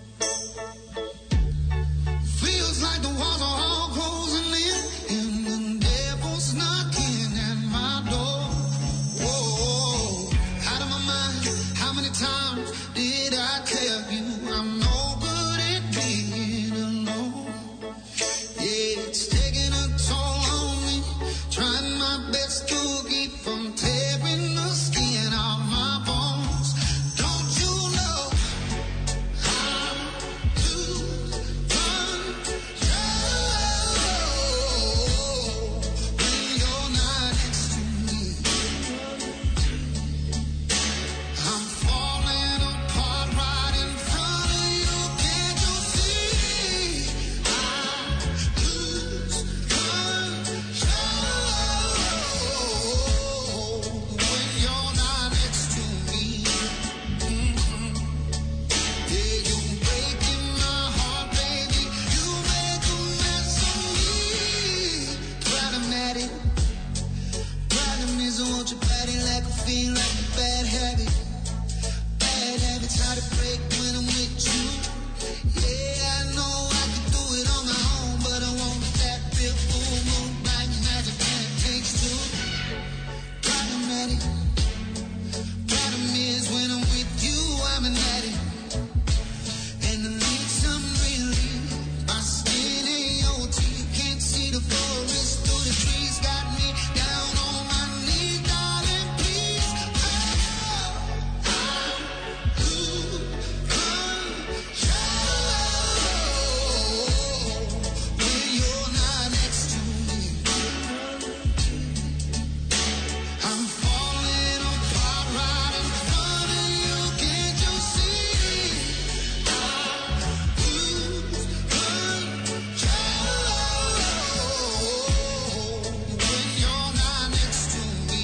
Feels like the walls are all closing in, and the devil's knocking at my door. Whoa, out of my mind, how many times did I tell you I'm no good at being alone? Yeah, it's taking a toll on me, trying my best to keep from tearing the skin off my bones. Don't you know I'm losing control when you're not next to me? I'm falling apart right in front of you. Can't you see? I lose control when you're not next to me. Yeah, you're breaking my heart, baby. You make a mess of me. Problematic. Problem is, I want you body like a fiend, like a bad habit. Bad habits hard to break when I'm with you. Yeah, I know I can do it on my own, but I want that real full moon, black magic, and it takes two. Problematic. Problem is, when I'm with you, I'm an addict. And I need some relief. My skin in your teeth, can't see the forest through the trees. Got me down on my knees, darling, please. Oh, I lose control when you're not next to me. I'm falling apart right in front of you. Can't you see? I lose control when you're not next to me.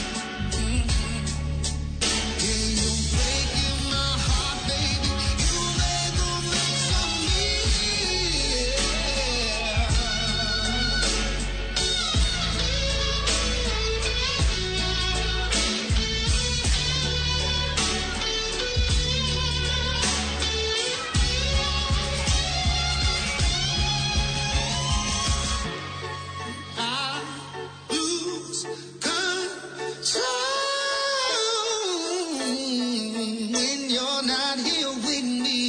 Yeah, you're breaking my heart, baby. You make a mess of me. I lose control when you're not here with me.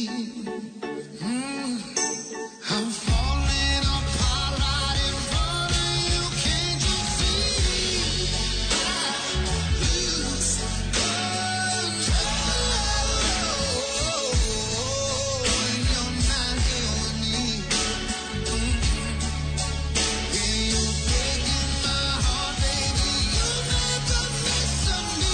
I'm falling apart right in front of you. Can't you see? I lose control when you're not here with me. Yeah, you're breaking my heart, baby. You make a mess of me.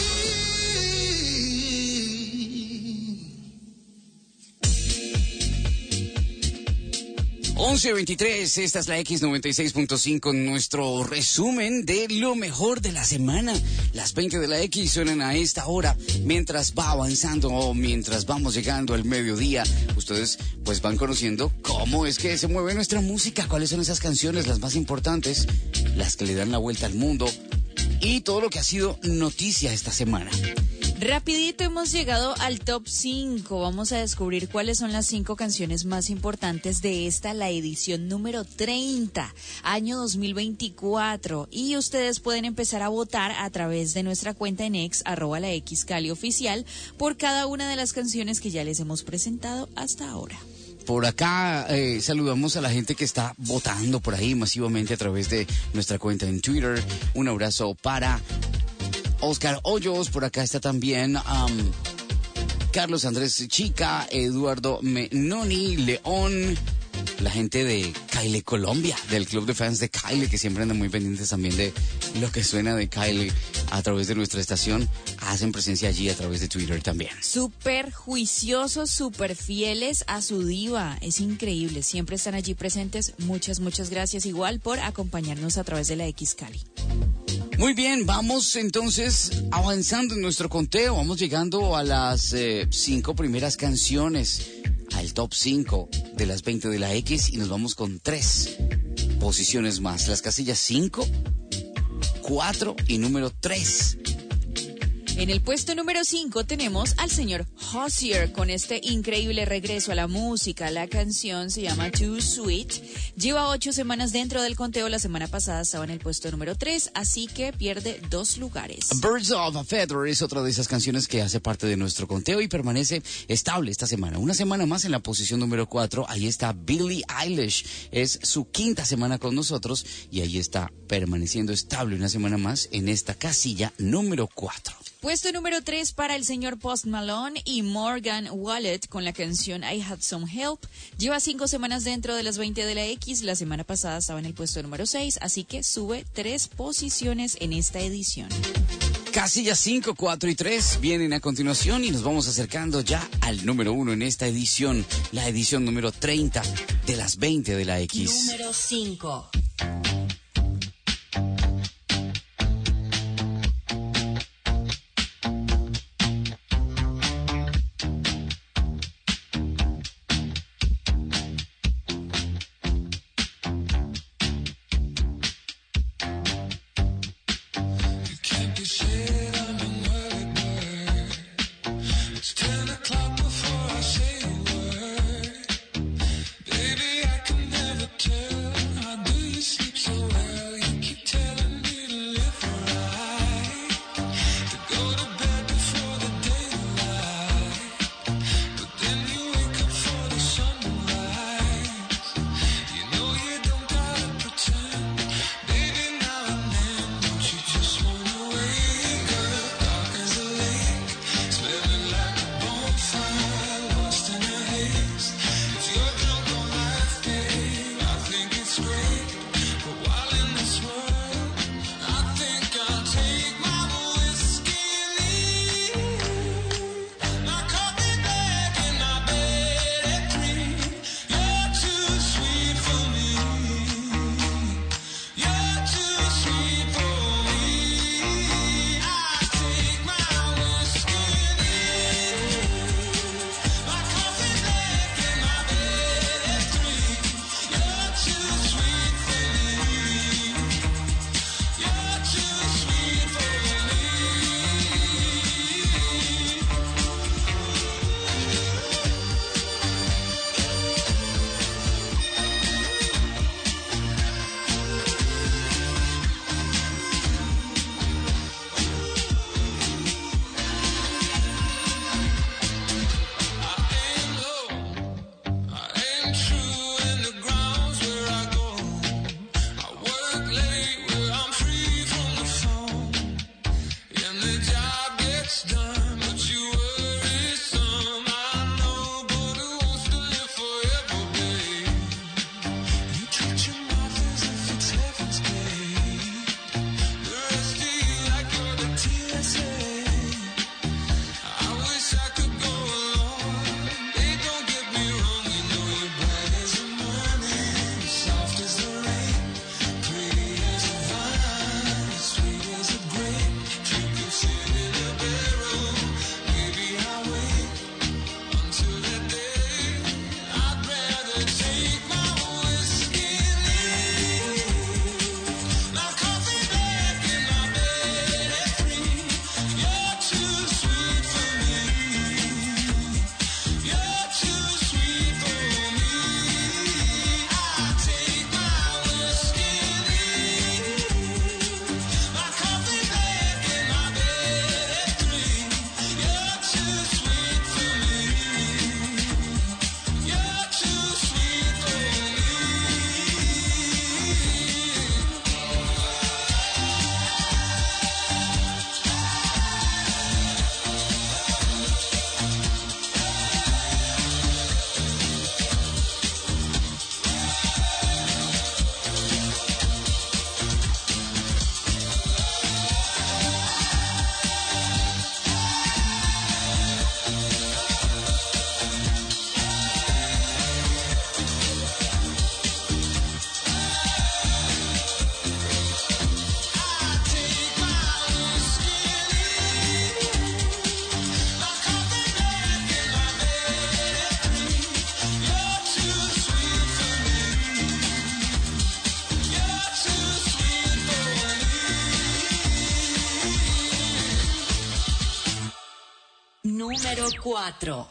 11:23, esta es la X96.5, nuestro resumen de lo mejor de la semana. Las 20 de la X suenan a esta hora, mientras va avanzando o mientras vamos llegando al mediodía. Ustedes pues van conociendo cómo es que se mueve nuestra música, cuáles son esas canciones, las más importantes, las que le dan la vuelta al mundo y todo lo que ha sido noticia esta semana. Rapidito hemos llegado al top 5. Vamos a descubrir cuáles son las 5 canciones más importantes de esta, la edición número 30, año 2024. Y ustedes pueden empezar a votar a través de nuestra cuenta en X, @la X Cali Oficial, por cada una de las canciones que ya les hemos presentado hasta ahora. Por acá saludamos a la gente que está votando por ahí masivamente a través de nuestra cuenta en Twitter. Un abrazo para Oscar Hoyos, por acá está también Carlos Andrés Chica, Eduardo Menoni, León, la gente de Kyle Colombia, del club de fans de Kyle, que siempre andan muy pendientes también de lo que suena de Kyle a través de nuestra estación, hacen presencia allí a través de Twitter también. Súper juiciosos, súper fieles a su diva, es increíble, siempre están allí presentes. Muchas gracias igual por acompañarnos a través de la X Cali. Muy bien, vamos entonces avanzando en nuestro conteo, vamos llegando a las 5 primeras canciones. al top 5 de las 20 de la X y nos vamos con 3 posiciones más. Las casillas 5, 4 y número 3. En el puesto número 5 tenemos al señor Hozier con este increíble regreso a la música. La canción se llama Too Sweet. Lleva 8 semanas dentro del conteo. La semana pasada estaba en el puesto número 3, así que pierde 2 lugares. Birds of a Feather es otra de esas canciones que hace parte de nuestro conteo y permanece estable esta semana. Una semana más en la posición número 4. Ahí está Billie Eilish. Es su 5ª semana con nosotros y ahí está permaneciendo estable una semana más en esta casilla número 4. Puesto número 3 para el señor Post Malone y Morgan Wallet con la canción I Had Some Help. Lleva 5 semanas dentro de las 20 de la X. La semana pasada estaba en el puesto número 6, así que sube 3 posiciones en esta edición. Casillas 5, 4 y 3 vienen a continuación y nos vamos acercando ya al número 1 en esta edición, la edición número 30 de las 20 de la X. Número 5. Baby, I can never tell. How do you Número 4.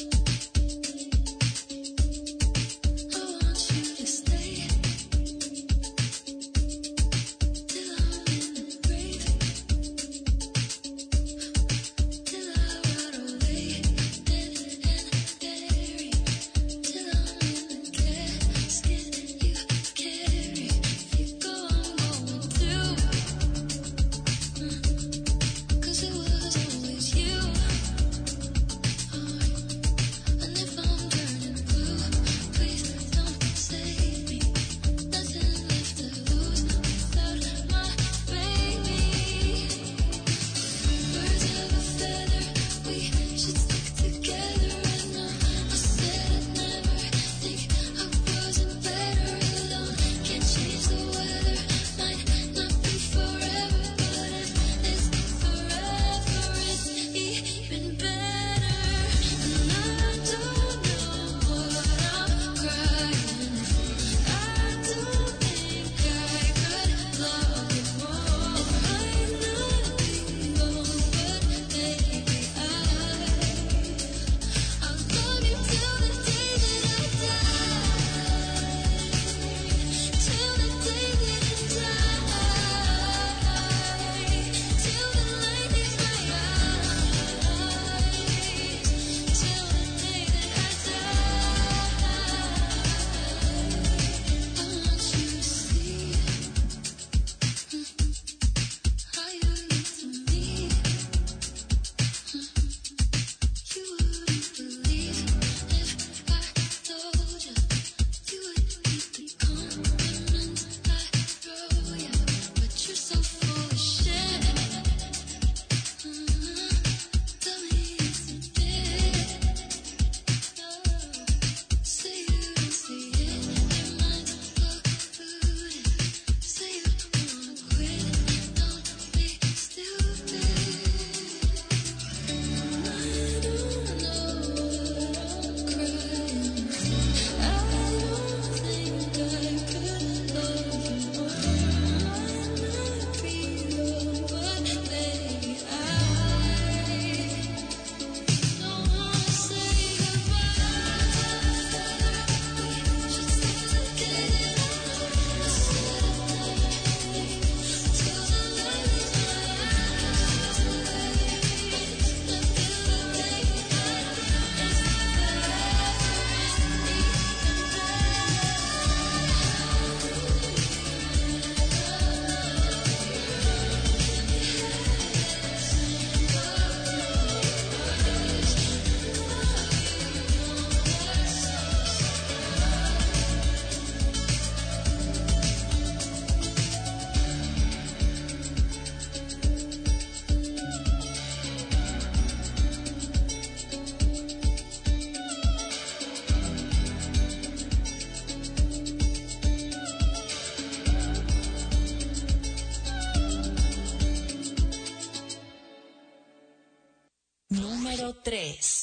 Número 3.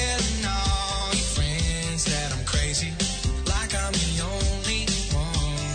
Like I'm the only one.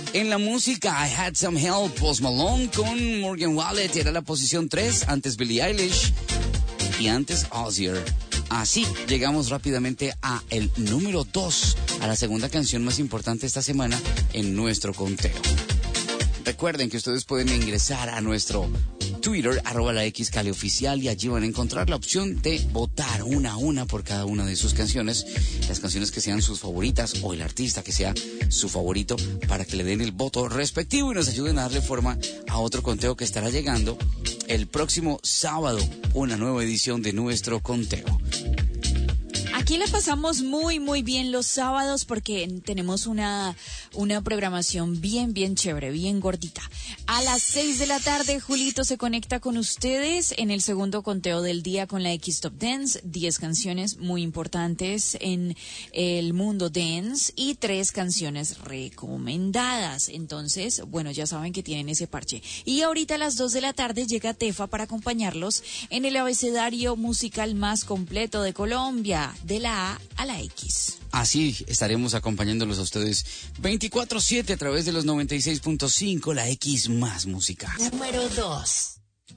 En la música, I Had Some Help, Post Malone con Morgan Wallet, era la posición 3, antes Billie Eilish y antes Ozzy. Así llegamos rápidamente a el número 2, a la segunda canción más importante esta semana en nuestro conteo. Recuerden que ustedes pueden ingresar a nuestro Twitter, @laxcalioficial, y allí van a encontrar la opción de votar una a una por cada una de sus canciones, las canciones que sean sus favoritas o el artista que sea su favorito, para que le den el voto respectivo y nos ayuden a darle forma a otro conteo que estará llegando el próximo sábado, una nueva edición de nuestro conteo. Aquí la pasamos muy, muy bien los sábados porque tenemos una programación bien, bien chévere, bien gordita. A las 6 de la tarde, Julito se conecta con ustedes en el segundo conteo del día con la X Top Dance. 10 canciones muy importantes en el mundo dance y 3 canciones recomendadas. Entonces, bueno, ya saben que tienen ese parche. Y ahorita a las 2 de la tarde llega Tefa para acompañarlos en el abecedario musical más completo de Colombia, de la A a la X. Así estaremos acompañándolos a ustedes 24/7 a través de los 96.5, la X más musical. Número 2.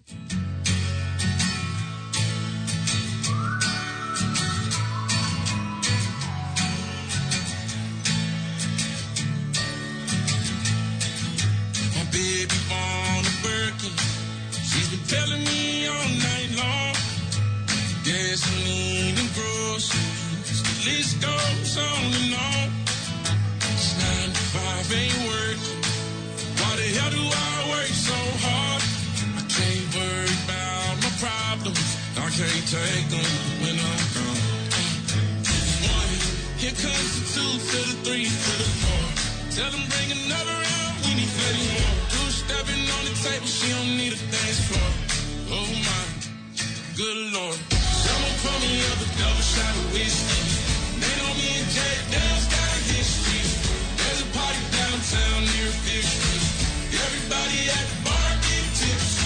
My baby on a Birkin, she's been telling me all night long. Gasoline and groceries, the list goes on and on. It's 9 to 5 ain't working. Why the hell do I work so hard? I can't worry about my problems. I can't take them when I'm gone. 1, here comes the 2 to the 3 to the 4. Tell them bring another round, we need 30 more. 2 stepping on the table, she don't need a dance floor. Oh my, good Lord. Someone pour me up a double shot of whiskey. They know me and Jay Dale's got a history. There's a party downtown near 5th Street. Everybody at the bar get tipsy.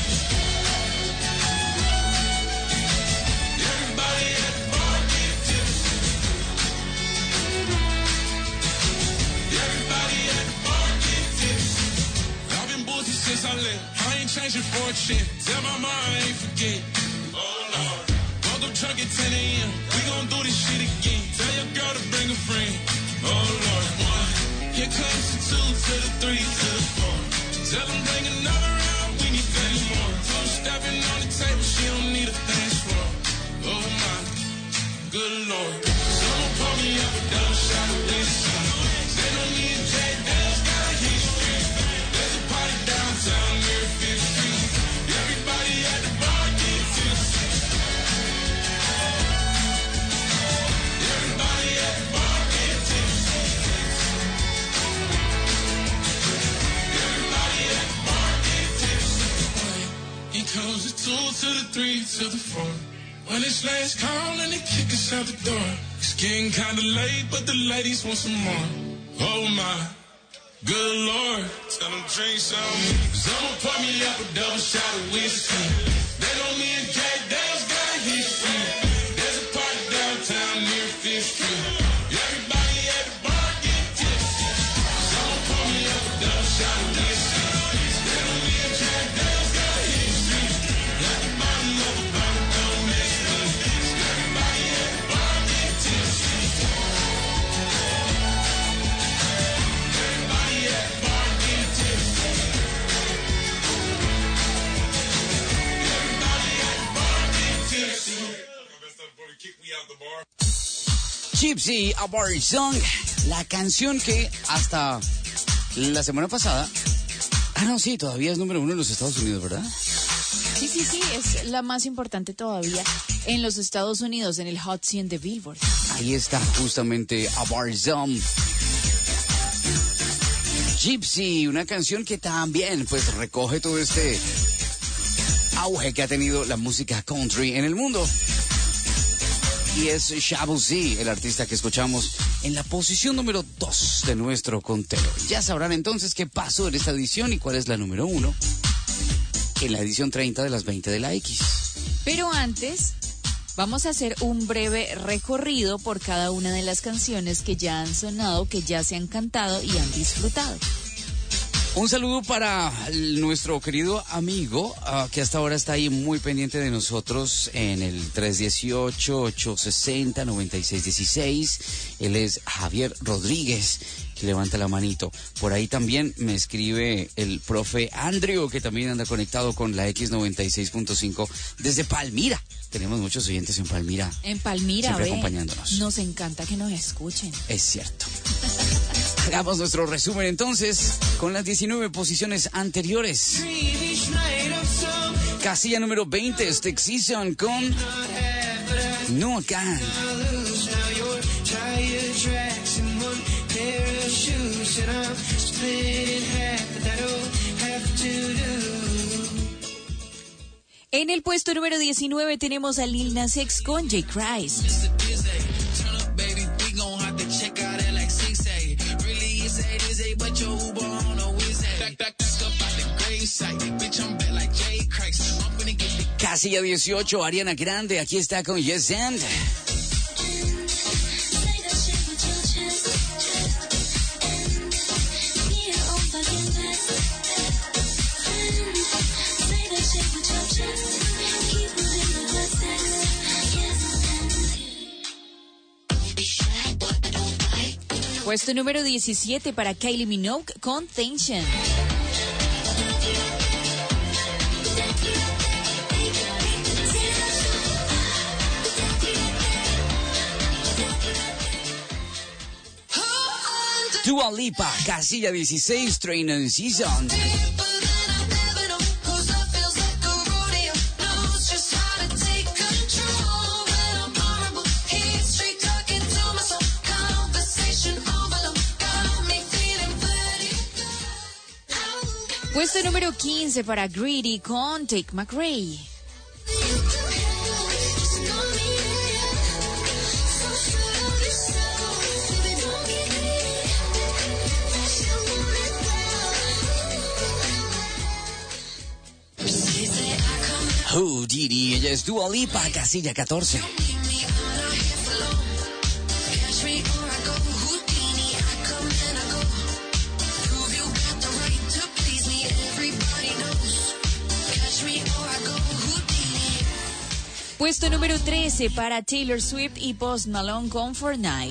Everybody at the bar get tipsy. Everybody at the bar get tipsy. I've been boozy since I left. I ain't changing for a chance. Tell my mom I ain't forget. Oh Lord. Go truck at 10 a.m. We gon' do this shit again. Tell your girl to bring a friend. Oh Lord. 1, here comes the 2 to the 3 to the 4. Tell them bring another round, we need 30 more. 2 stepping on the table, she don't need a dance floor. Oh my, good Lord. Someone pour me up a double shot of whiskey. They know me and Jay Dale's got a history. There's a party downtown near 5th Street. Everybody at the bar get tipsy. Everybody at the bar get tipsy. Everybody at the bar get tipsy. Here comes the 2 to the 3 to the 4. When it's last call and they kick us out the door. It's getting kinda late, but the ladies want some more. Oh my, good Lord. Tell them drink some. Someone pour me up a double shot of whiskey. They know me and Jay Dale's got a history. There's a party downtown near 5th Street. Everybody at the bar get tipsy. Someone pour me up a double shot of whiskey. They know me and Jay Dale's got a history. At the bottom of the bottle, don't mess with me. Everybody at the bar get tipsy. Everybody at the bar get tipsy. Everybody at the bar get tipsy. Gypsy, A Bar Song, la canción que hasta la semana pasada... no, sí, todavía es número 1 en los Estados Unidos, ¿verdad? Sí, es la más importante todavía en los Estados Unidos, en el Hot 100 de Billboard. Ahí está justamente A Bar Song. Gypsy, una canción que también pues recoge todo este auge que ha tenido la música country en el mundo. Y es Shabu Z, el artista que escuchamos en la posición número 2 de nuestro conteo. Ya sabrán entonces qué pasó en esta edición y cuál es la número 1 en la edición 30 de las 20 de la X. Pero antes, vamos a hacer un breve recorrido por cada una de las canciones que ya han sonado, que ya se han cantado y han disfrutado. Un saludo para nuestro querido amigo que hasta ahora está ahí muy pendiente de nosotros en el 318-860-9616. Él es Javier Rodríguez, que levanta la manito. Por ahí también me escribe el profe Andrew, que también anda conectado con la X96.5 desde Palmira. Tenemos muchos oyentes en Palmira. En Palmira, siempre acompañándonos. Nos encanta que nos escuchen. Es cierto. Hagamos nuestro resumen entonces con las 19 posiciones anteriores. Casilla número 20, Stick Season con No Can. En el puesto número 19 tenemos a Lil Nas X con J. Christ. Casilla 18, Ariana Grande, aquí está con Yes and. Puesto número 17 para Kylie Minogue con Tension. Dua Lipa, casilla 16, Train and Season. Puesto número 15 para Greedy con Tate McRae. Didi, ella es Dua Lipa, casilla 14. Puesto número 13 para Taylor Swift y Post Malone con Fortnite.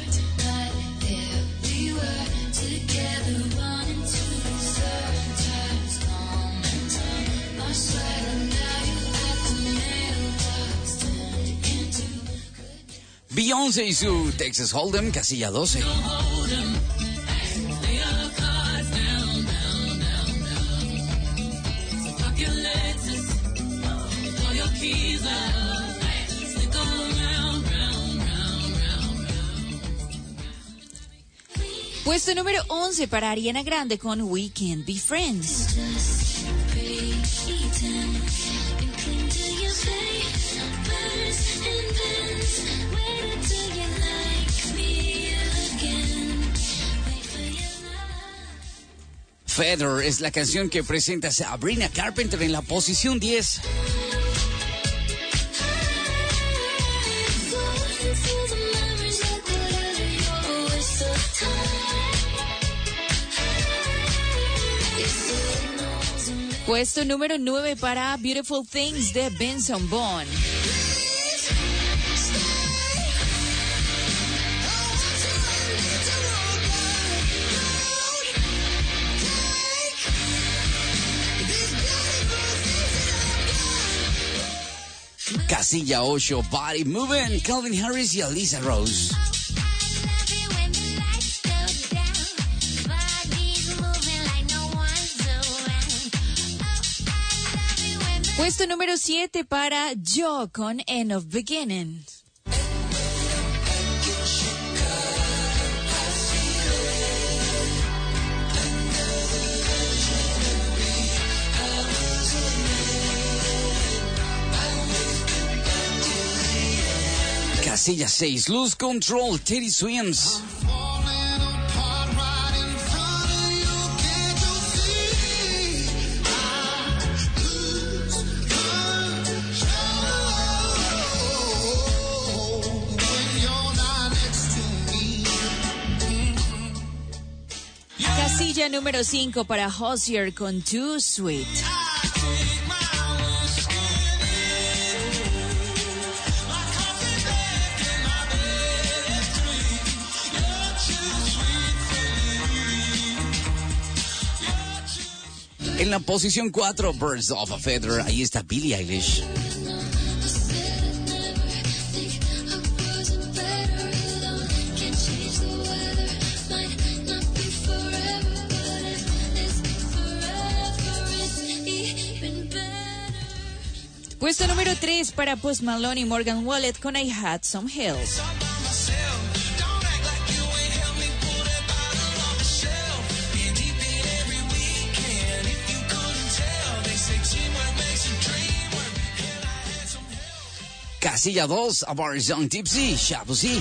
Beyoncé y su Texas Hold'em, casilla 12. Puesto número 11 para Ariana Grande con We Can't Be Friends. Feather es la canción que presenta Sabrina Carpenter en la posición 10. Puesto número 9 para Beautiful Things de Benson Boone. Casilla 8, Body Moving, Calvin Harris y Alisa Rose. Puesto número 7 para Joe con End of Beginning. Casilla 6, Lose Control, Teddy Swims. Casilla número 5 para Hozier con Too Sweet. En la posición 4, Birds of a Feather, ahí está Billie Eilish. Puesto número 3 para Post Malone y Morgan Wallet con I Had Some Help. Casilla 2, A Bar Young Tipsy, Shabuzi.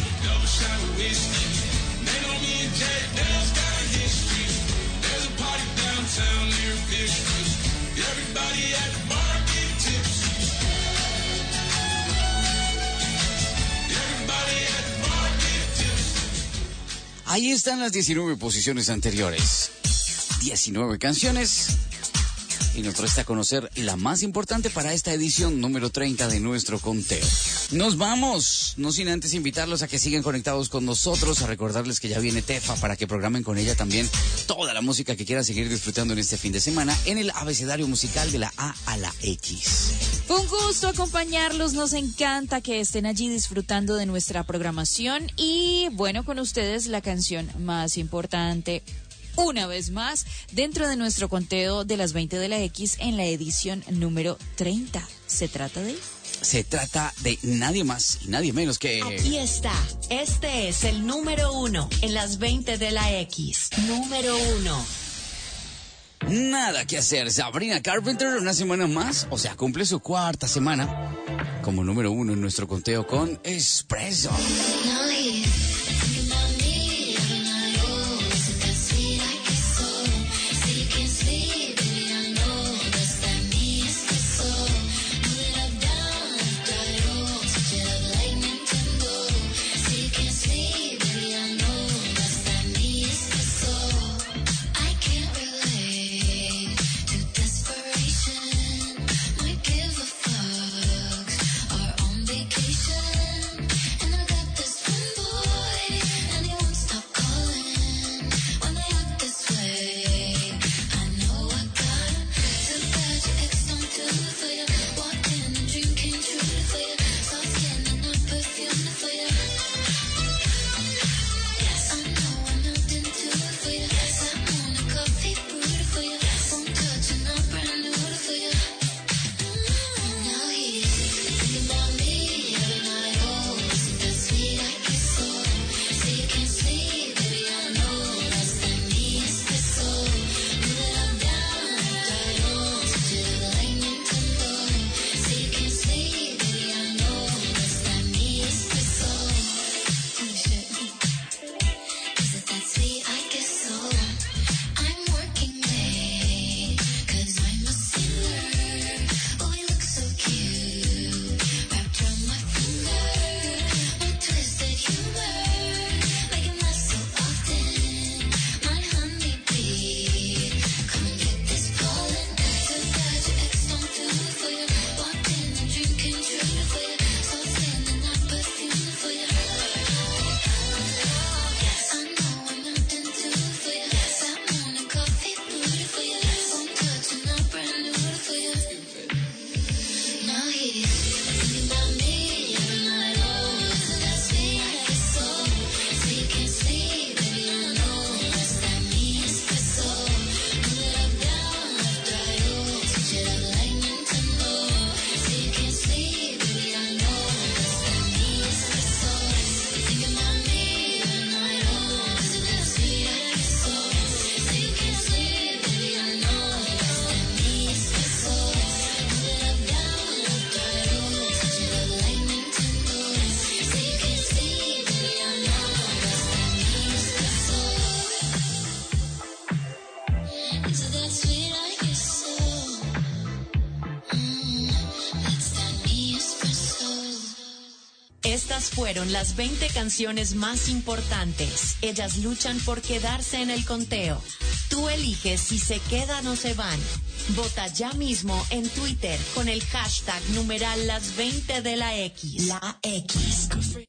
Ahí están las 19 posiciones anteriores. 19 canciones. Y nos resta conocer la más importante para esta edición número 30 de nuestro conteo. Nos vamos, no sin antes invitarlos a que sigan conectados con nosotros, a recordarles que ya viene Tefa para que programen con ella también toda la música que quieran seguir disfrutando en este fin de semana en el abecedario musical de la A a la X. Fue un gusto acompañarlos, nos encanta que estén allí disfrutando de nuestra programación y bueno, con ustedes la canción más importante. Una vez más, dentro de nuestro conteo de las 20 de la X en la edición número 30. ¿Se trata de nadie más y nadie menos que... Aquí está. Este es el número 1 en las 20 de la X. Número 1. Nada que hacer. Sabrina Carpenter, una semana más, o sea, cumple su cuarta semana como número 1 en nuestro conteo con Espresso. Estas fueron las 20 canciones más importantes. Ellas luchan por quedarse en el conteo. Tú eliges si se quedan o se van. Vota ya mismo en Twitter con el hashtag numeral las 20 de la X. La X.